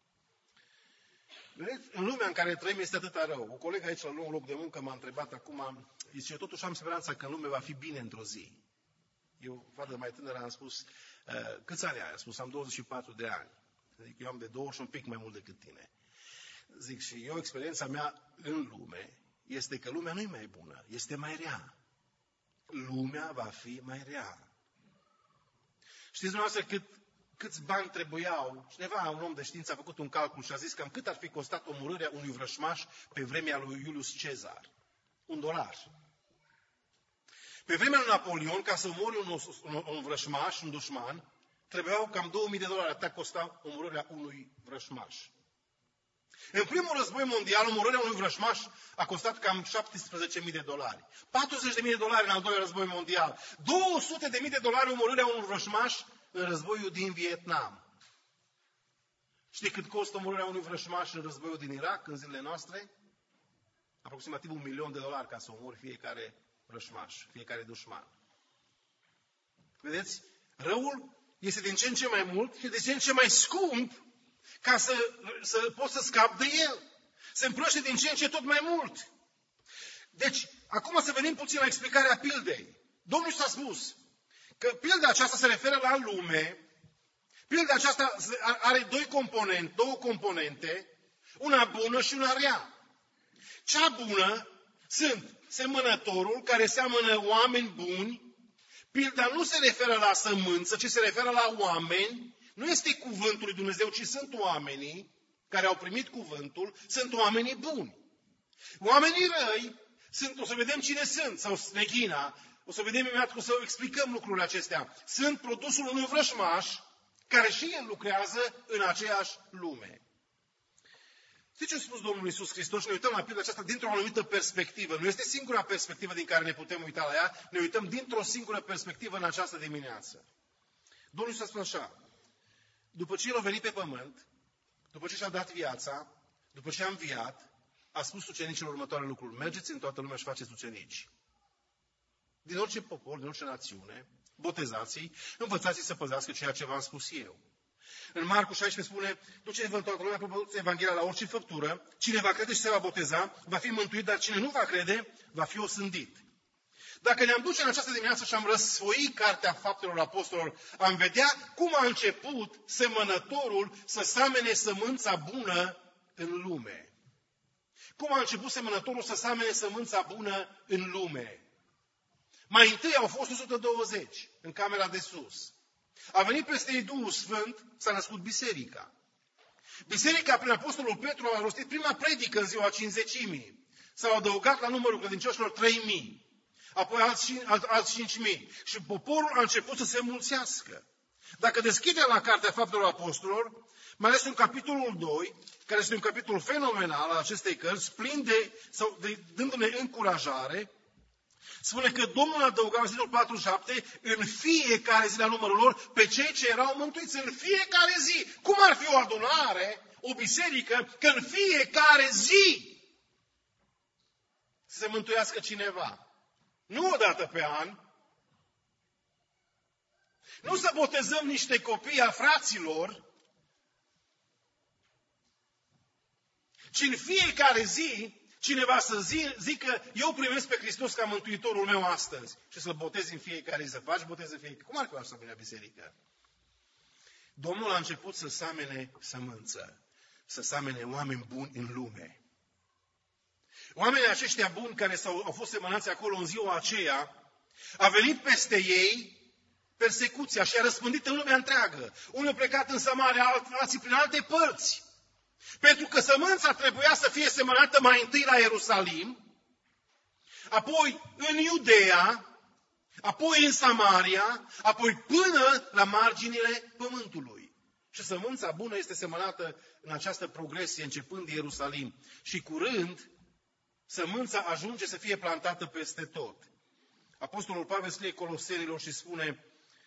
Vedeți, în lumea în care trăim este atâta rău. O colegă aici la un loc de muncă m-a întrebat acum, zice, eu totuși am speranța că în lume va fi bine într-o zi. Eu, fată mai tânără, am spus, câți ani ai? A spus, am 24 de ani. Zic, eu am de 20 și un pic mai mult decât tine. Zic, și eu, experiența mea în lume este că lumea nu e mai bună, este mai rea. Lumea va fi mai rea. Știți dumneavoastră câți bani trebuiau? Cineva, un om de știință, a făcut un calcul și a zis cam cât ar fi costat omorârea unui vrășmaș pe vremea lui Iulius Cezar. $1. Pe vremea lui Napoleon, ca să omori un vrășmaș, un dușman, trebuiau cam $2000. Atât costa omorârea unui vrășmaș. În primul război mondial, omorârea unui vrășmaș a costat cam $17.000. $40.000 în al doilea război mondial. $200.000 omorârea unui vrășmaș în războiul din Vietnam. Știi cât costă omorârea unui vrășmaș în războiul din Irak, în zilele noastre? Aproximativ $1.000.000 ca să omori fiecare vrășmaș, fiecare dușman. Vedeți? Răul este din ce în ce mai mult și din ce în ce mai scump ca să poți să scapi de el. Se împrăște din ce în ce tot mai mult. Deci, acum să venim puțin la explicarea pildei. Domnul s-a spus că pilda aceasta se referă la lume. Pilda aceasta are două componente, una bună și una rea. Cea bună sunt semănătorul care seamănă oameni buni. Pilda nu se referă la sămânță, ci se referă la oameni. Nu este cuvântul lui Dumnezeu, ci sunt oamenii. care au primit cuvântul sunt oamenii buni. Oamenii răi sunt, o să vedem cine sunt, sau Snechina, o să vedem imediat, o să explicăm lucrurile acestea. Sunt produsul unui vrăjmaș care și el lucrează în aceeași lume. Știți ce a spus Domnul Iisus Hristos? Ne uităm la pilda aceasta dintr-o anumită perspectivă. Nu este singura perspectivă din care ne putem uita la ea, ne uităm dintr-o singură perspectivă în această dimineață. Domnul Iisus a spus așa: după ce El a venit pe pământ, după ce și-a dat viața, după ce a înviat, a spus ucenicilor următoarele lucruri: mergeți în toată lumea și faceți ucenici. Din orice popor, din orice națiune, botezați-i, învățați-i să păzească ceea ce v-am spus eu. În Marcu 16 spune: duceți-vă în toată lumea, propovăduiți Evanghelia la orice făptură, cine va crede și se va boteza, va fi mântuit, dar cine nu va crede, va fi osândit. Dacă ne-am duce în această dimineață și am răsfoi Cartea Faptelor Apostolilor, am vedea cum a început semănătorul să samene sămânța bună în lume. Cum a început semănătorul să samene sămânța bună în lume? Mai întâi au fost 120 în camera de sus. A venit peste ei Duhul Sfânt, s-a născut biserica. Biserica, prin Apostolul Petru, a rostit prima predică în ziua Cincizecimii. S-au adăugat la numărul credincioșilor 3.000, apoi alți 5.000. Și poporul a început să se mulțească. Dacă deschidem la Cartea Faptelor Apostolilor, mai ales în capitolul 2, care este un capitol fenomenal al acestei cărți, plin dându-ne încurajare, spune că Domnul adăuga în versetul 47 în fiecare zi la numărul lor pe cei ce erau mântuiți. În fiecare zi. Cum ar fi o adunare, o biserică, că în fiecare zi se mântuiască cineva? Nu o dată pe an. Nu să botezăm niște copii a fraților, ci în fiecare zi cineva să zică: eu primesc pe Hristos ca mântuitorul meu astăzi. Și să-l botezi în fiecare zi, să faci botez în fiecare. Cum ar fi așa la biserică? Domnul a început să samene sămânță, să samene oameni buni în lume. Oamenii aceștia buni care au fost semănați acolo în ziua aceea, a venit peste ei persecuția și a răspândit în lumea întreagă. Unii au plecat în Samaria, alții prin alte părți. Pentru că sămânța trebuia să fie semănată mai întâi la Ierusalim, apoi în Iudeea, apoi în Samaria, apoi până la marginile pământului. Și sămânța bună este semănată în această progresie, începând de Ierusalim. Și curând, sămânța ajunge să fie plantată peste tot. Apostolul Pavel scrie Colosenilor și spune: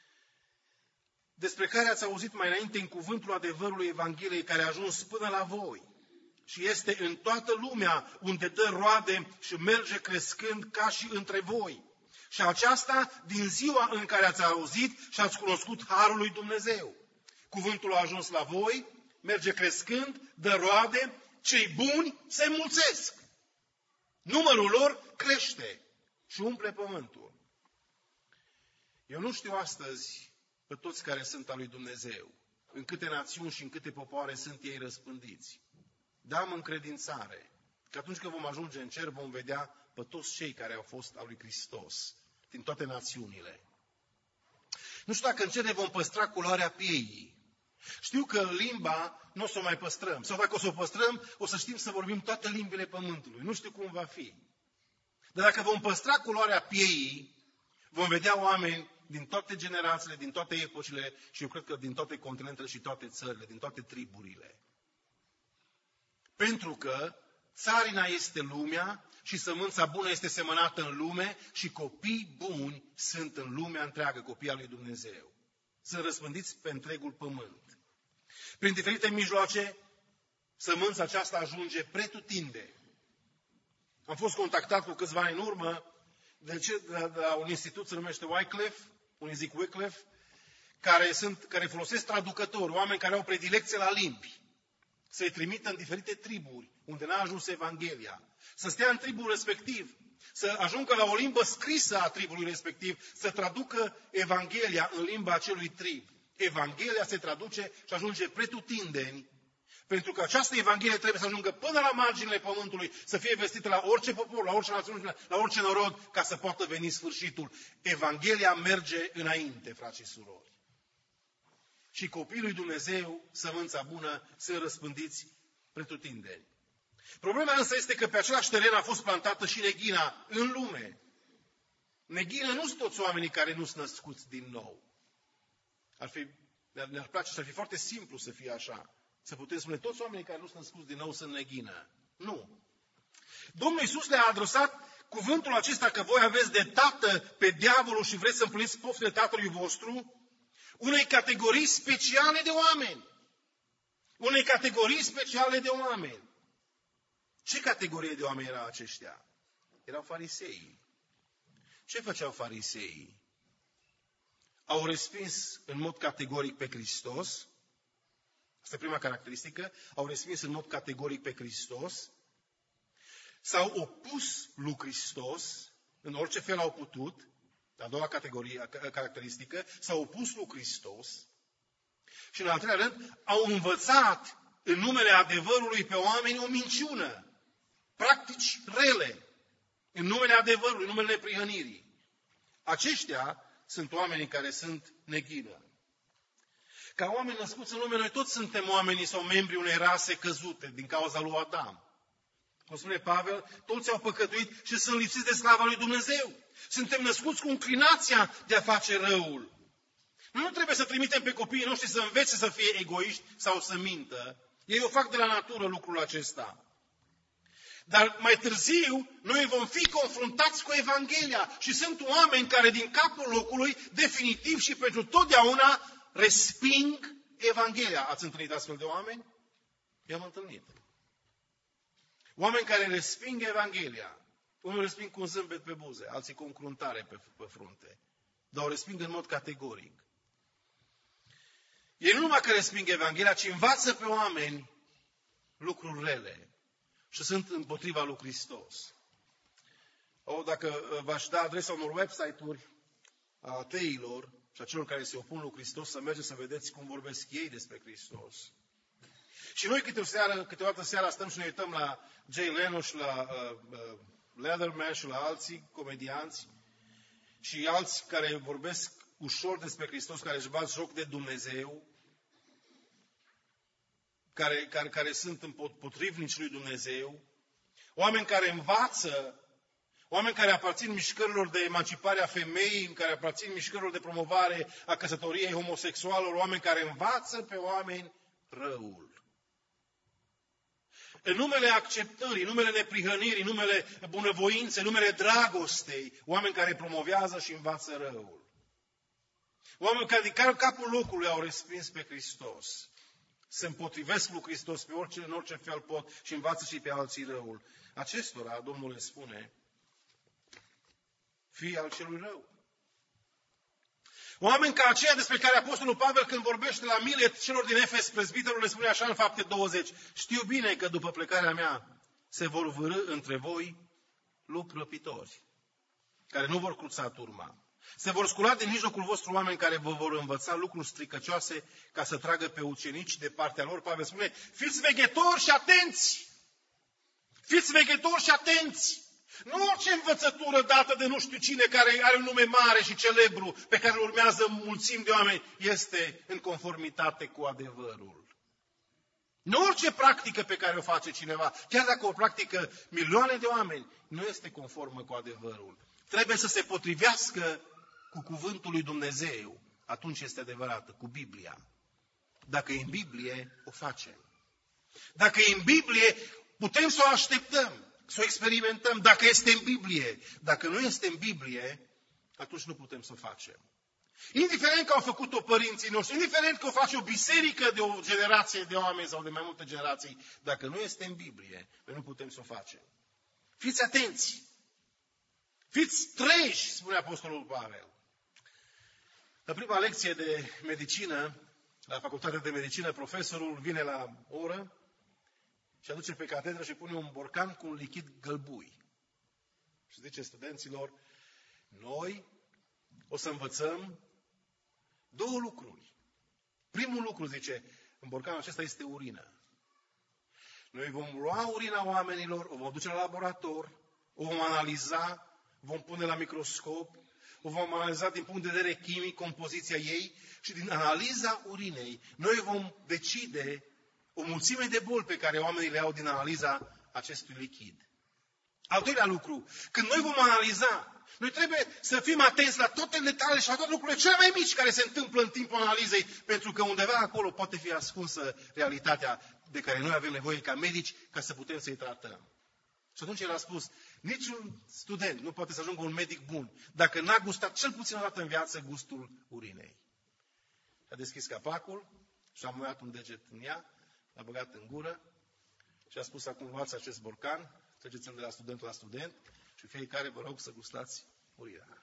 despre care ați auzit mai înainte în cuvântul adevărului Evangheliei, care a ajuns până la voi și este în toată lumea, unde dă roade și merge crescând ca și între voi. Și aceasta din ziua în care ați auzit și ați cunoscut harul lui Dumnezeu. Cuvântul a ajuns la voi, merge crescând, dă roade, cei buni se înmulțesc. Numărul lor crește și umple pământul. Eu nu știu astăzi pe toți care sunt al lui Dumnezeu, în câte națiuni și în câte popoare sunt ei răspândiți. Dar am încredințare că atunci când vom ajunge în cer, vom vedea pe toți cei care au fost al lui Hristos, din toate națiunile. Nu știu dacă în cer ne vom păstra culoarea pieii. Știu că limba nu o să o mai păstrăm. Sau dacă o să o păstrăm, o să știm să vorbim toate limbile pământului. Nu știu cum va fi. Dar dacă vom păstra culoarea pieii, vom vedea oameni din toate generațiile, din toate epocile și eu cred că din toate continentele și toate țările, din toate triburile. Pentru că țarina este lumea și sămânța bună este semănată în lume și copii buni sunt în lumea întreagă, copii al lui Dumnezeu. Sunt răspândiți pe întregul pământ. Prin diferite mijloace, sămânța aceasta ajunge pretutinde. Am fost contactat cu câțiva ani în urmă de la un institut, se numește Wycliffe, unii zic Wycliffe, care folosesc traducători, oameni care au predilecție la limbi, să-i trimită în diferite triburi, unde n-a ajuns Evanghelia, să stea în tribul respectiv, să ajungă la o limbă scrisă a tribului respectiv, să traducă Evanghelia în limba acelui trib. Evanghelia se traduce și ajunge pretutindeni, pentru că această Evanghelie trebuie să ajungă până la marginile pământului, să fie vestită la orice popor, la orice națiune, la orice norod, ca să poată veni sfârșitul. Evanghelia merge înainte, frați și surori. Și copiii lui Dumnezeu, sămânța bună, sunt răspândiți pretutindeni. Problema însă este că pe același teren a fost plantată și neghina în lume. Neghină nu sunt toți oamenii care nu sunt născuți din nou. Ne-ar place și ar fi foarte simplu să fie așa. Să putem spune, toți oamenii care nu sunt născuți din nou sunt neghină. Nu. Domnul Iisus le-a adresat cuvântul acesta că voi aveți de tată pe diavolul și vreți să împliniți poftele tatălui vostru, unei categorii speciale de oameni. Unei categorii speciale de oameni. Ce categorie de oameni erau aceștia? Erau fariseii. Ce făceau fariseii? Au respins în mod categoric pe Hristos. Asta e prima caracteristică. Au respins în mod categoric pe Hristos. S-au opus lui Hristos în orice fel au putut. A doua caracteristică. S-au opus lui Hristos. Și în al treilea rând, au învățat în numele adevărului pe oameni o minciună. Practici rele. În numele adevărului, în numele neprihănirii. Aceștia sunt oamenii care sunt neghină. Ca oameni născuți în lume, noi toți suntem oamenii sau membrii unei rase căzute din cauza lui Adam. Cum spune Pavel, toți au păcătuit și sunt lipsiți de slava lui Dumnezeu. Suntem născuți cu inclinația de a face răul. Nu trebuie să trimitem pe copiii noștri să învețe să fie egoiști sau să mintă. Ei o fac de la natură lucrul acesta. Dar mai târziu, noi vom fi confruntați cu Evanghelia. Și sunt oameni care din capul locului, definitiv și pentru totdeauna, resping Evanghelia. Ați întâlnit astfel de oameni? Eu am întâlnit. Oameni care resping Evanghelia. Unii resping cu un zâmbet pe buze, alții cu o încruntare pe frunte. Dar o resping în mod categoric. Ei nu numai că resping Evanghelia, ci învață pe oameni lucruri rele. Și sunt împotriva lui Hristos. Dacă v-aș da adresa unor website-uri a ateilor și a celor care se opun lui Hristos, să mergeți să vedeți cum vorbesc ei despre Hristos. Și noi câteodată seara stăm și ne uităm la Jay Leno și la Letterman și la alții comedianți și alți care vorbesc ușor despre Hristos, care își bat joc de Dumnezeu, care sunt împotrivnici lui Dumnezeu, oameni care învață, oameni care aparțin mișcărilor de emancipare a femeii, care aparțin mișcărilor de promovare a căsătoriei homosexualilor, oameni care învață pe oameni răul. În numele acceptării, în numele neprihănirii, în numele bunăvoinței, în numele dragostei, oameni care promovează și învață răul. Oameni care din capul locului au respins pe Hristos. Se împotrivesc lui Hristos în orice fel pot și învață și pe alții răul. Acestora, Domnul le spune, fii al celui rău. Oameni ca aceia despre care Apostolul Pavel, când vorbește la Milet celor din Efes, prezbiterul, le spune așa în Fapte 20. Știu bine că după plecarea mea se vor vârî între voi lupi răpitori, care nu vor cruța turma. Se vor scula din mijlocul vostru oameni care vă vor învăța lucruri stricăcioase ca să tragă pe ucenici de partea lor. Pavel spune, fiți veghetori și atenți! Fiți veghetori și atenți! Nu orice învățătură dată de nu știu cine care are un nume mare și celebru pe care îl urmează mulțimi de oameni este în conformitate cu adevărul. Nu orice practică pe care o face cineva, chiar dacă o practică milioane de oameni, nu este conformă cu adevărul. Trebuie să se potrivească cu cuvântul lui Dumnezeu. Atunci este adevărată, cu Biblia. Dacă e în Biblie, o facem. Dacă e în Biblie, putem să o așteptăm, să o experimentăm. Dacă este în Biblie. Dacă nu este în Biblie, atunci nu putem să o facem. Indiferent că au făcut-o părinții noștri, indiferent că o face o biserică de o generație de oameni sau de mai multe generații, dacă nu este în Biblie, noi nu putem să o facem. Fiți atenți! Fiți treji, spune Apostolul Pavel. La prima lecție de medicină, la facultatea de medicină, profesorul vine la oră și aduce pe catedră și pune un borcan cu un lichid gălbui. Și zice studenților, noi o să învățăm două lucruri. Primul lucru, zice, în borcanul acesta este urină. Noi vom lua urina oamenilor, o vom duce la laborator, o vom analiza, vom pune la microscop, o vom analiza din punct de vedere chimic, compoziția ei și din analiza urinei, noi vom decide o mulțime de boli pe care oamenii le au din analiza acestui lichid. Al doilea lucru, când noi vom analiza, noi trebuie să fim atenți la toate detaliile și la toate lucrurile cele mai mici care se întâmplă în timpul analizei, pentru că undeva acolo poate fi ascunsă realitatea de care noi avem nevoie ca medici ca să putem să-i tratăm. Și atunci el a spus, niciun student nu poate să ajungă un medic bun dacă n-a gustat cel puțin o dată în viață gustul urinei. A deschis capacul și a muiat un deget în ea, l-a băgat în gură și a spus, acum luați acest borcan, treceți-l de la student la student și fiecare vă rog să gustați urina.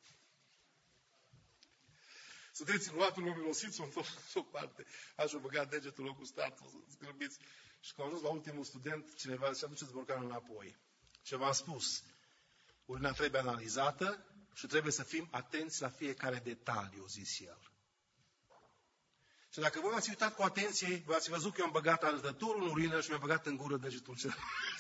Studenții luatul l-au mirosit, s-au întors o parte, așa băgat degetul, l-au gustat, zgrăbiți. Și când au ajuns la ultimul student, cineva zicea, aduceți borcanul înapoi. Ce v-am spus, urina trebuie analizată și trebuie să fim atenți la fiecare detaliu, zis el. Și dacă voi ați uitat cu atenție, v-ați văzut că eu am băgat arătătorul în urină și mi-am băgat în gură degetul celălalt.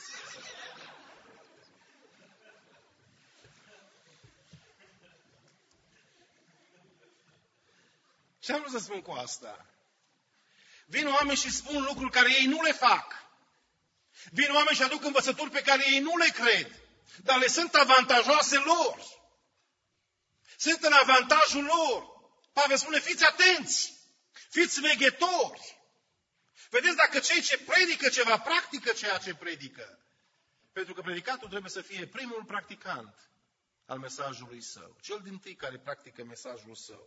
Ce am vrut să spun cu asta? Vin oameni și spun lucruri care ei nu le fac. Vin oameni și aduc învățături pe care ei nu le cred, dar le sunt avantajoase lor. Sunt în avantajul lor. Pavel spune, fiți atenți, fiți veghetori. Vedeți dacă cei ce predică ceva, practică ceea ce predică. Pentru că predicatul trebuie să fie primul practicant al mesajului său. Cel dintâi care practică mesajul său.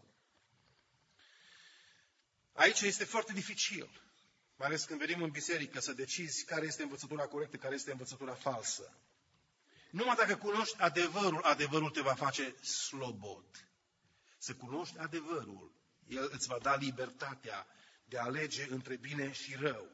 Aici este foarte dificil, mai ales când venim în biserică, să decizi care este învățătura corectă, care este învățătura falsă. Numai dacă cunoști adevărul, adevărul te va face slobod. Să cunoști adevărul, el îți va da libertatea de a alege între bine și rău.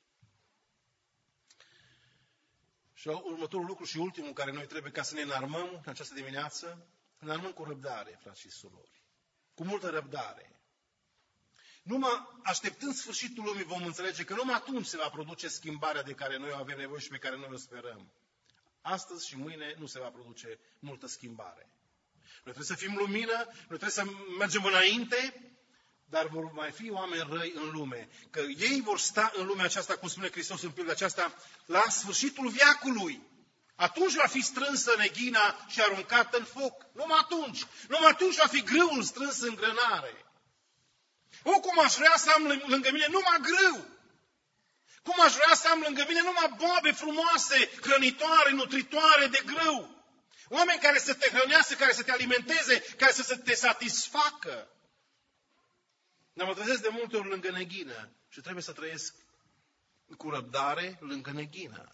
Și următorul lucru și ultimul care noi trebuie ca să ne înarmăm în această dimineață, înarmăm cu răbdare, frați și surori. Cu multă răbdare. Numai așteptând sfârșitul lumii vom înțelege că numai atunci se va produce schimbarea de care noi avem nevoie și pe care noi o sperăm. Astăzi și mâine nu se va produce multă schimbare. Noi trebuie să fim lumină, noi trebuie să mergem înainte, dar vor mai fi oameni răi în lume. Că ei vor sta în lumea aceasta, cum spune Hristos în pilda aceasta, la sfârșitul veacului. Atunci va fi strânsă neghina și aruncată în foc. Numai atunci va fi grâul strâns în grânare. Cum aș vrea să am lângă mine numai grâu. Cum aș vrea să am lângă mine numai boabe frumoase, hrănitoare, nutritoare de grâu. Oameni care să te hrănească, care să te alimenteze, care să te satisfacă. Dar mă trezesc de multe ori lângă neghină și trebuie să trăiesc cu răbdare lângă neghină.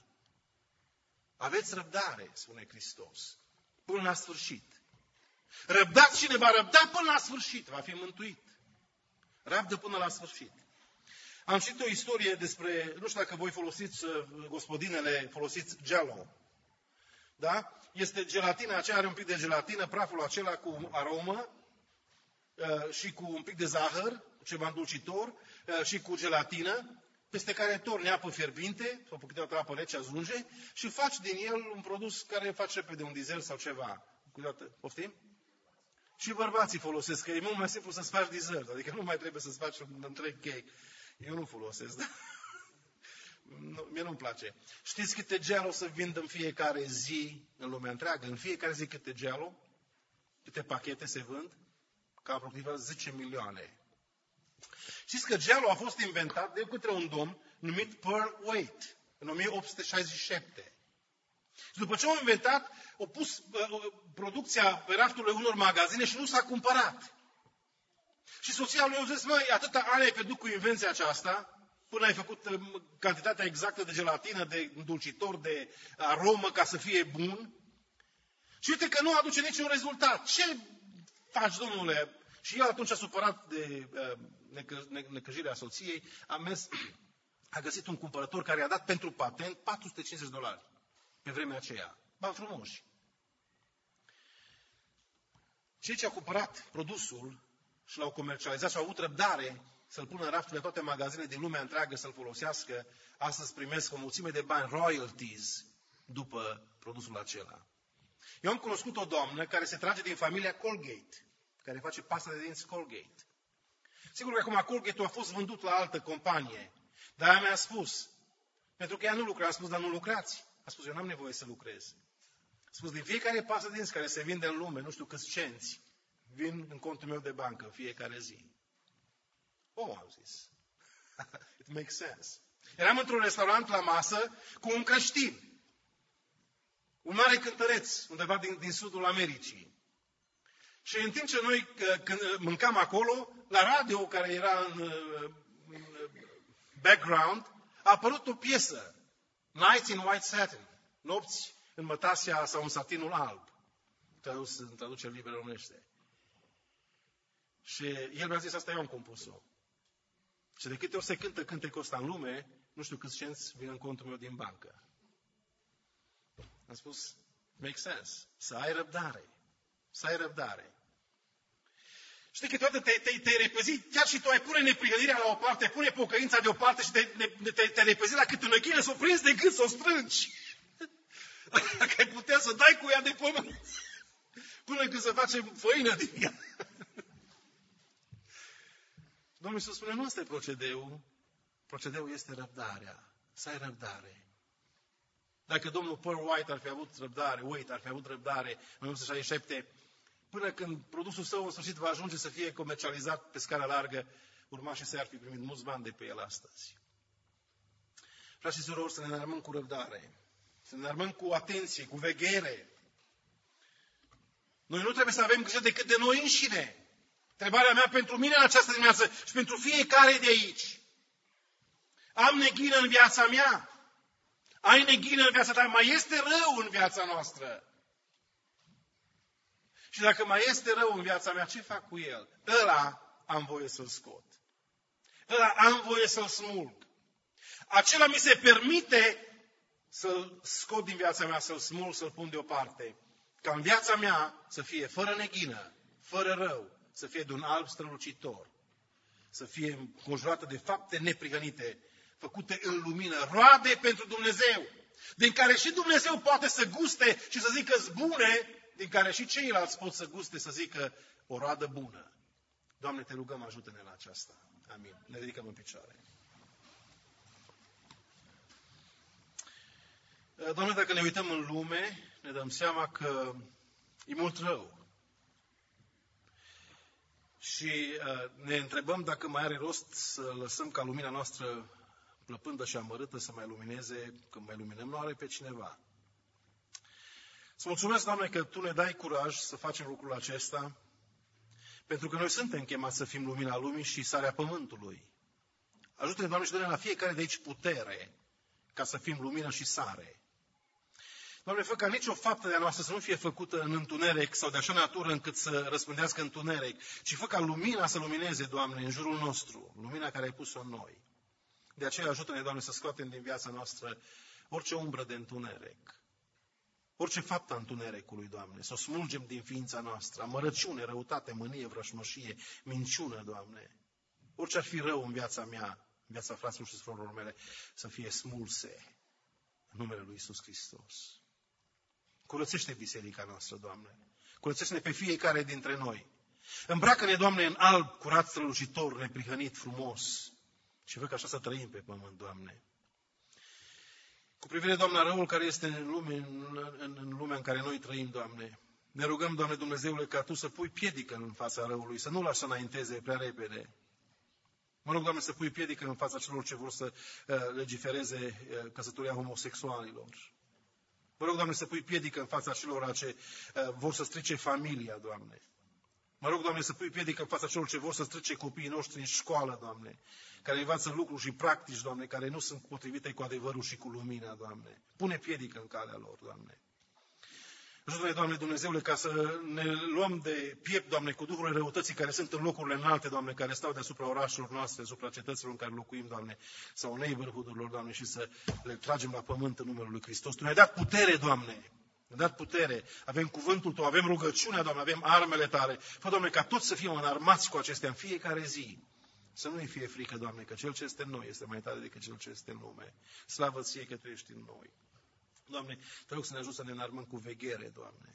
Aveți răbdare, spune Hristos, până la sfârșit. Răbdați, cine va răbda până la sfârșit, va fi mântuit. Rabdă până la sfârșit. Am citit o istorie despre, nu știu dacă voi folosiți, gospodinele, folosiți Jell-O. Da? Este gelatina aceea, are un pic de gelatină, praful acela cu aromă și cu un pic de zahăr, ceva îndulcitor și cu gelatină, peste care torni apă fierbinte, sau câteodată apă rece ajunge, și faci din el un produs care face repede un diesel sau ceva. Câteodată, poftim? Și bărbații folosesc, că e mult mai simplu să-ți faci dessert, adică nu mai trebuie să-ți faci un întreg cake. Eu nu folosesc, da? Mie nu-mi place. Știți câte Jell-O să vând în fiecare zi în lumea întreagă? În fiecare zi câte Jell-O? Câte pachete se vând? Cam aproximativ 10 milioane. Știți că Jell-O a fost inventat de către un domn numit Pearl Waite în 1867. Și după ce au inventat, au pus producția pe rafturile unor magazine și nu s-a cumpărat. Și soția lui a zis, măi, atâta ani ai pierdut cu invenția aceasta, până ai făcut cantitatea exactă de gelatină, de îndulcitor, de aromă, ca să fie bun. Și uite că nu aduce niciun rezultat. Ce faci, domnule? Și el atunci a supărat de necăjirea soției, a găsit un cumpărător care i-a dat pentru patent $450 pe vremea aceea. Bani frumoși. Cei ce au cumpărat produsul și l-au comercializat și au avut răbdare să-l pună în rafturile toate magazinele din lumea întreagă să-l folosească, astăzi primesc o mulțime de bani, royalties, după produsul acela. Eu am cunoscut o doamnă care se trage din familia Colgate, care face pasta de dinți Colgate. Sigur că acum Colgate-ul a fost vândut la altă companie, Dar ea mi-a spus, pentru că ea nu lucra, a spus, dar nu lucrați. A spus, eu n-am nevoie să lucrez. A spus, din fiecare pasă de dinți care se vinde în lume, nu știu câți cenți, vin în contul meu de bancă în fiecare zi. Am zis. It makes sense. Eram într-un restaurant la masă cu un creștin. Un mare cântăreț, undeva din sudul Americii. Și în timp ce noi când mâncam acolo, la radio care era în background, a apărut o piesă. Nights in White Satin. Nopți în mătasia sau în satinul alb. Tradus în traducere liberă românește. Și el mi-a zis, asta eu am compus-o. Și de câte ori se cântă cântecul ăsta în lume, nu știu câți cenți vin în contul meu din bancă. Am spus, make sense. Să ai răbdare. Să ai răbdare. Știi, câteodată te-ai repezit, chiar și tu ai pune neprihănirea la o parte, pune pocăința deoparte și te-ai repezit la câte unăghine, s-o prins de gât, s-o strângi. Dacă ai putea să dai cu ea de pământ. Până când să facem făină din ea. Domnul Iisus spune, nu ăsta e procedeul. Procedeul este răbdarea. Să ai răbdare. Dacă domnul Pearl White ar fi avut răbdare, în 1967, până când produsul său în sfârșit va ajunge să fie comercializat pe scară largă, urmașii săi ar fi primit mulți bani de pe el astăzi. Frați și surori, să ne înarmăm cu răbdare. Să ne înarmăm cu atenție, cu veghere. Noi nu trebuie să avem grijă decât de noi înșine. Întrebarea mea pentru mine în această dimineață și pentru fiecare de aici. Am neghină în viața mea? Ai neghină în viața ta? Mai este rău în viața noastră? Și dacă mai este rău în viața mea, ce fac cu el? Ăla am voie să-l scot. Ăla am voie să-l smulg. Acela mi se permite să-l scot din viața mea, să-l smulg, să-l pun deoparte. Ca în viața mea să fie fără neghină, fără rău, să fie de un alb strălucitor, să fie înconjurată de fapte neprihănite, făcute în lumină, roade pentru Dumnezeu, din care și Dumnezeu poate să guste și să zică-s bune, din care și ceilalți pot să guste, să zică o roadă bună. Doamne, te rugăm, ajută-ne la aceasta. Amin. Ne ridicăm în picioare. Doamne, dacă ne uităm în lume, ne dăm seama că e mult rău. Și ne întrebăm dacă mai are rost să lăsăm ca lumina noastră plăpândă și amărâtă să mai lumineze, când mai luminăm, nu are pe cineva. Să mulțumesc, Doamne, că Tu ne dai curaj să facem lucrul acesta, pentru că noi suntem chemați să fim lumina lumii și sarea pământului. Ajută-ne, Doamne, și dă-ne la fiecare de aici putere ca să fim lumină și sare. Doamne, fă ca nicio faptă de-a noastră să nu fie făcută în întuneric sau de așa natură încât să răspândească întuneric, ci fă ca lumina să lumineze, Doamne, în jurul nostru, lumina care ai pus-o în noi. De aceea ajută-ne, Doamne, să scoatem din viața noastră orice umbră de întuneric, orice faptă a întunericului, Doamne, să o smulgem din ființa noastră, amărăciune, răutate, mânie, vrășmășie, minciună, Doamne. Orice ar fi rău în viața mea, în viața fraților și surorilor mele, să fie smulse în numele Lui Iisus Hristos. Curățește biserica noastră, Doamne. Curățește-ne pe fiecare dintre noi. Îmbracă-ne, Doamne, în alb, curat, strălucitor, neprihănit, frumos. Și fă ca așa să trăim pe pământ, Doamne. Cu privire, Doamne, la răul care este în lumea în care noi trăim, Doamne, ne rugăm, Doamne Dumnezeule, ca Tu să pui piedică în fața răului, să nu lași să înainteze prea repede. Mă rog, Doamne, să pui piedică în fața celor ce vor să legifereze căsătoria homosexualilor. Mă rog, Doamne, să pui piedică în fața celor ce vor să strice familia, Doamne. Mă rog, Doamne, să pui piedică în fața celor ce vor să strice copiii noștri în școală, Doamne, care învață lucruri și practici, Doamne, care nu sunt potrivite cu adevărul și cu lumina, Doamne. Pune piedică în calea lor, Doamne. Ajută-ne, Doamne Dumnezeule, ca să ne luăm de piept, Doamne, cu duhurile răutății care sunt în locurile înalte, Doamne, care stau deasupra orașelor noastre, deasupra cetăților în care locuim, Doamne, sau neighborhood-urilor, Doamne, și să le tragem la pământ în numele Lui Hristos. Tu ne-ai dat putere, Doamne, ne-ai dat putere, avem cuvântul Tău, avem rugăciunea, Doamne, avem armele Tale. Fă, Doamne, ca toți să fim înarmați cu acestea în fiecare zi. Să nu-i fie frică, Doamne, că Cel ce este în noi este mai tare decât Cel ce este în lume. Slavă Ție că Tu ești în noi. Doamne, Te rog să ne ajut să ne înarmăm cu veghere, Doamne.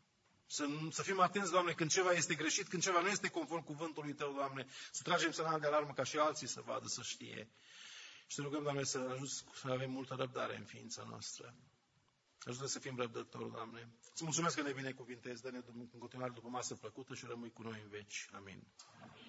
Să fim atenți, Doamne, când ceva este greșit, când ceva nu este conform cuvântului Tău, Doamne, să tragem semnal de alarmă ca și alții să vadă, să știe. Și te rugăm, Doamne, să ajut să avem multă răbdare în ființa noastră. Ajută să fim răbdători, Doamne. Îți mulțumesc că ne binecuvintezi, dă-ne în continuare după masă plăcută și rămâi cu noi în veci. Amin.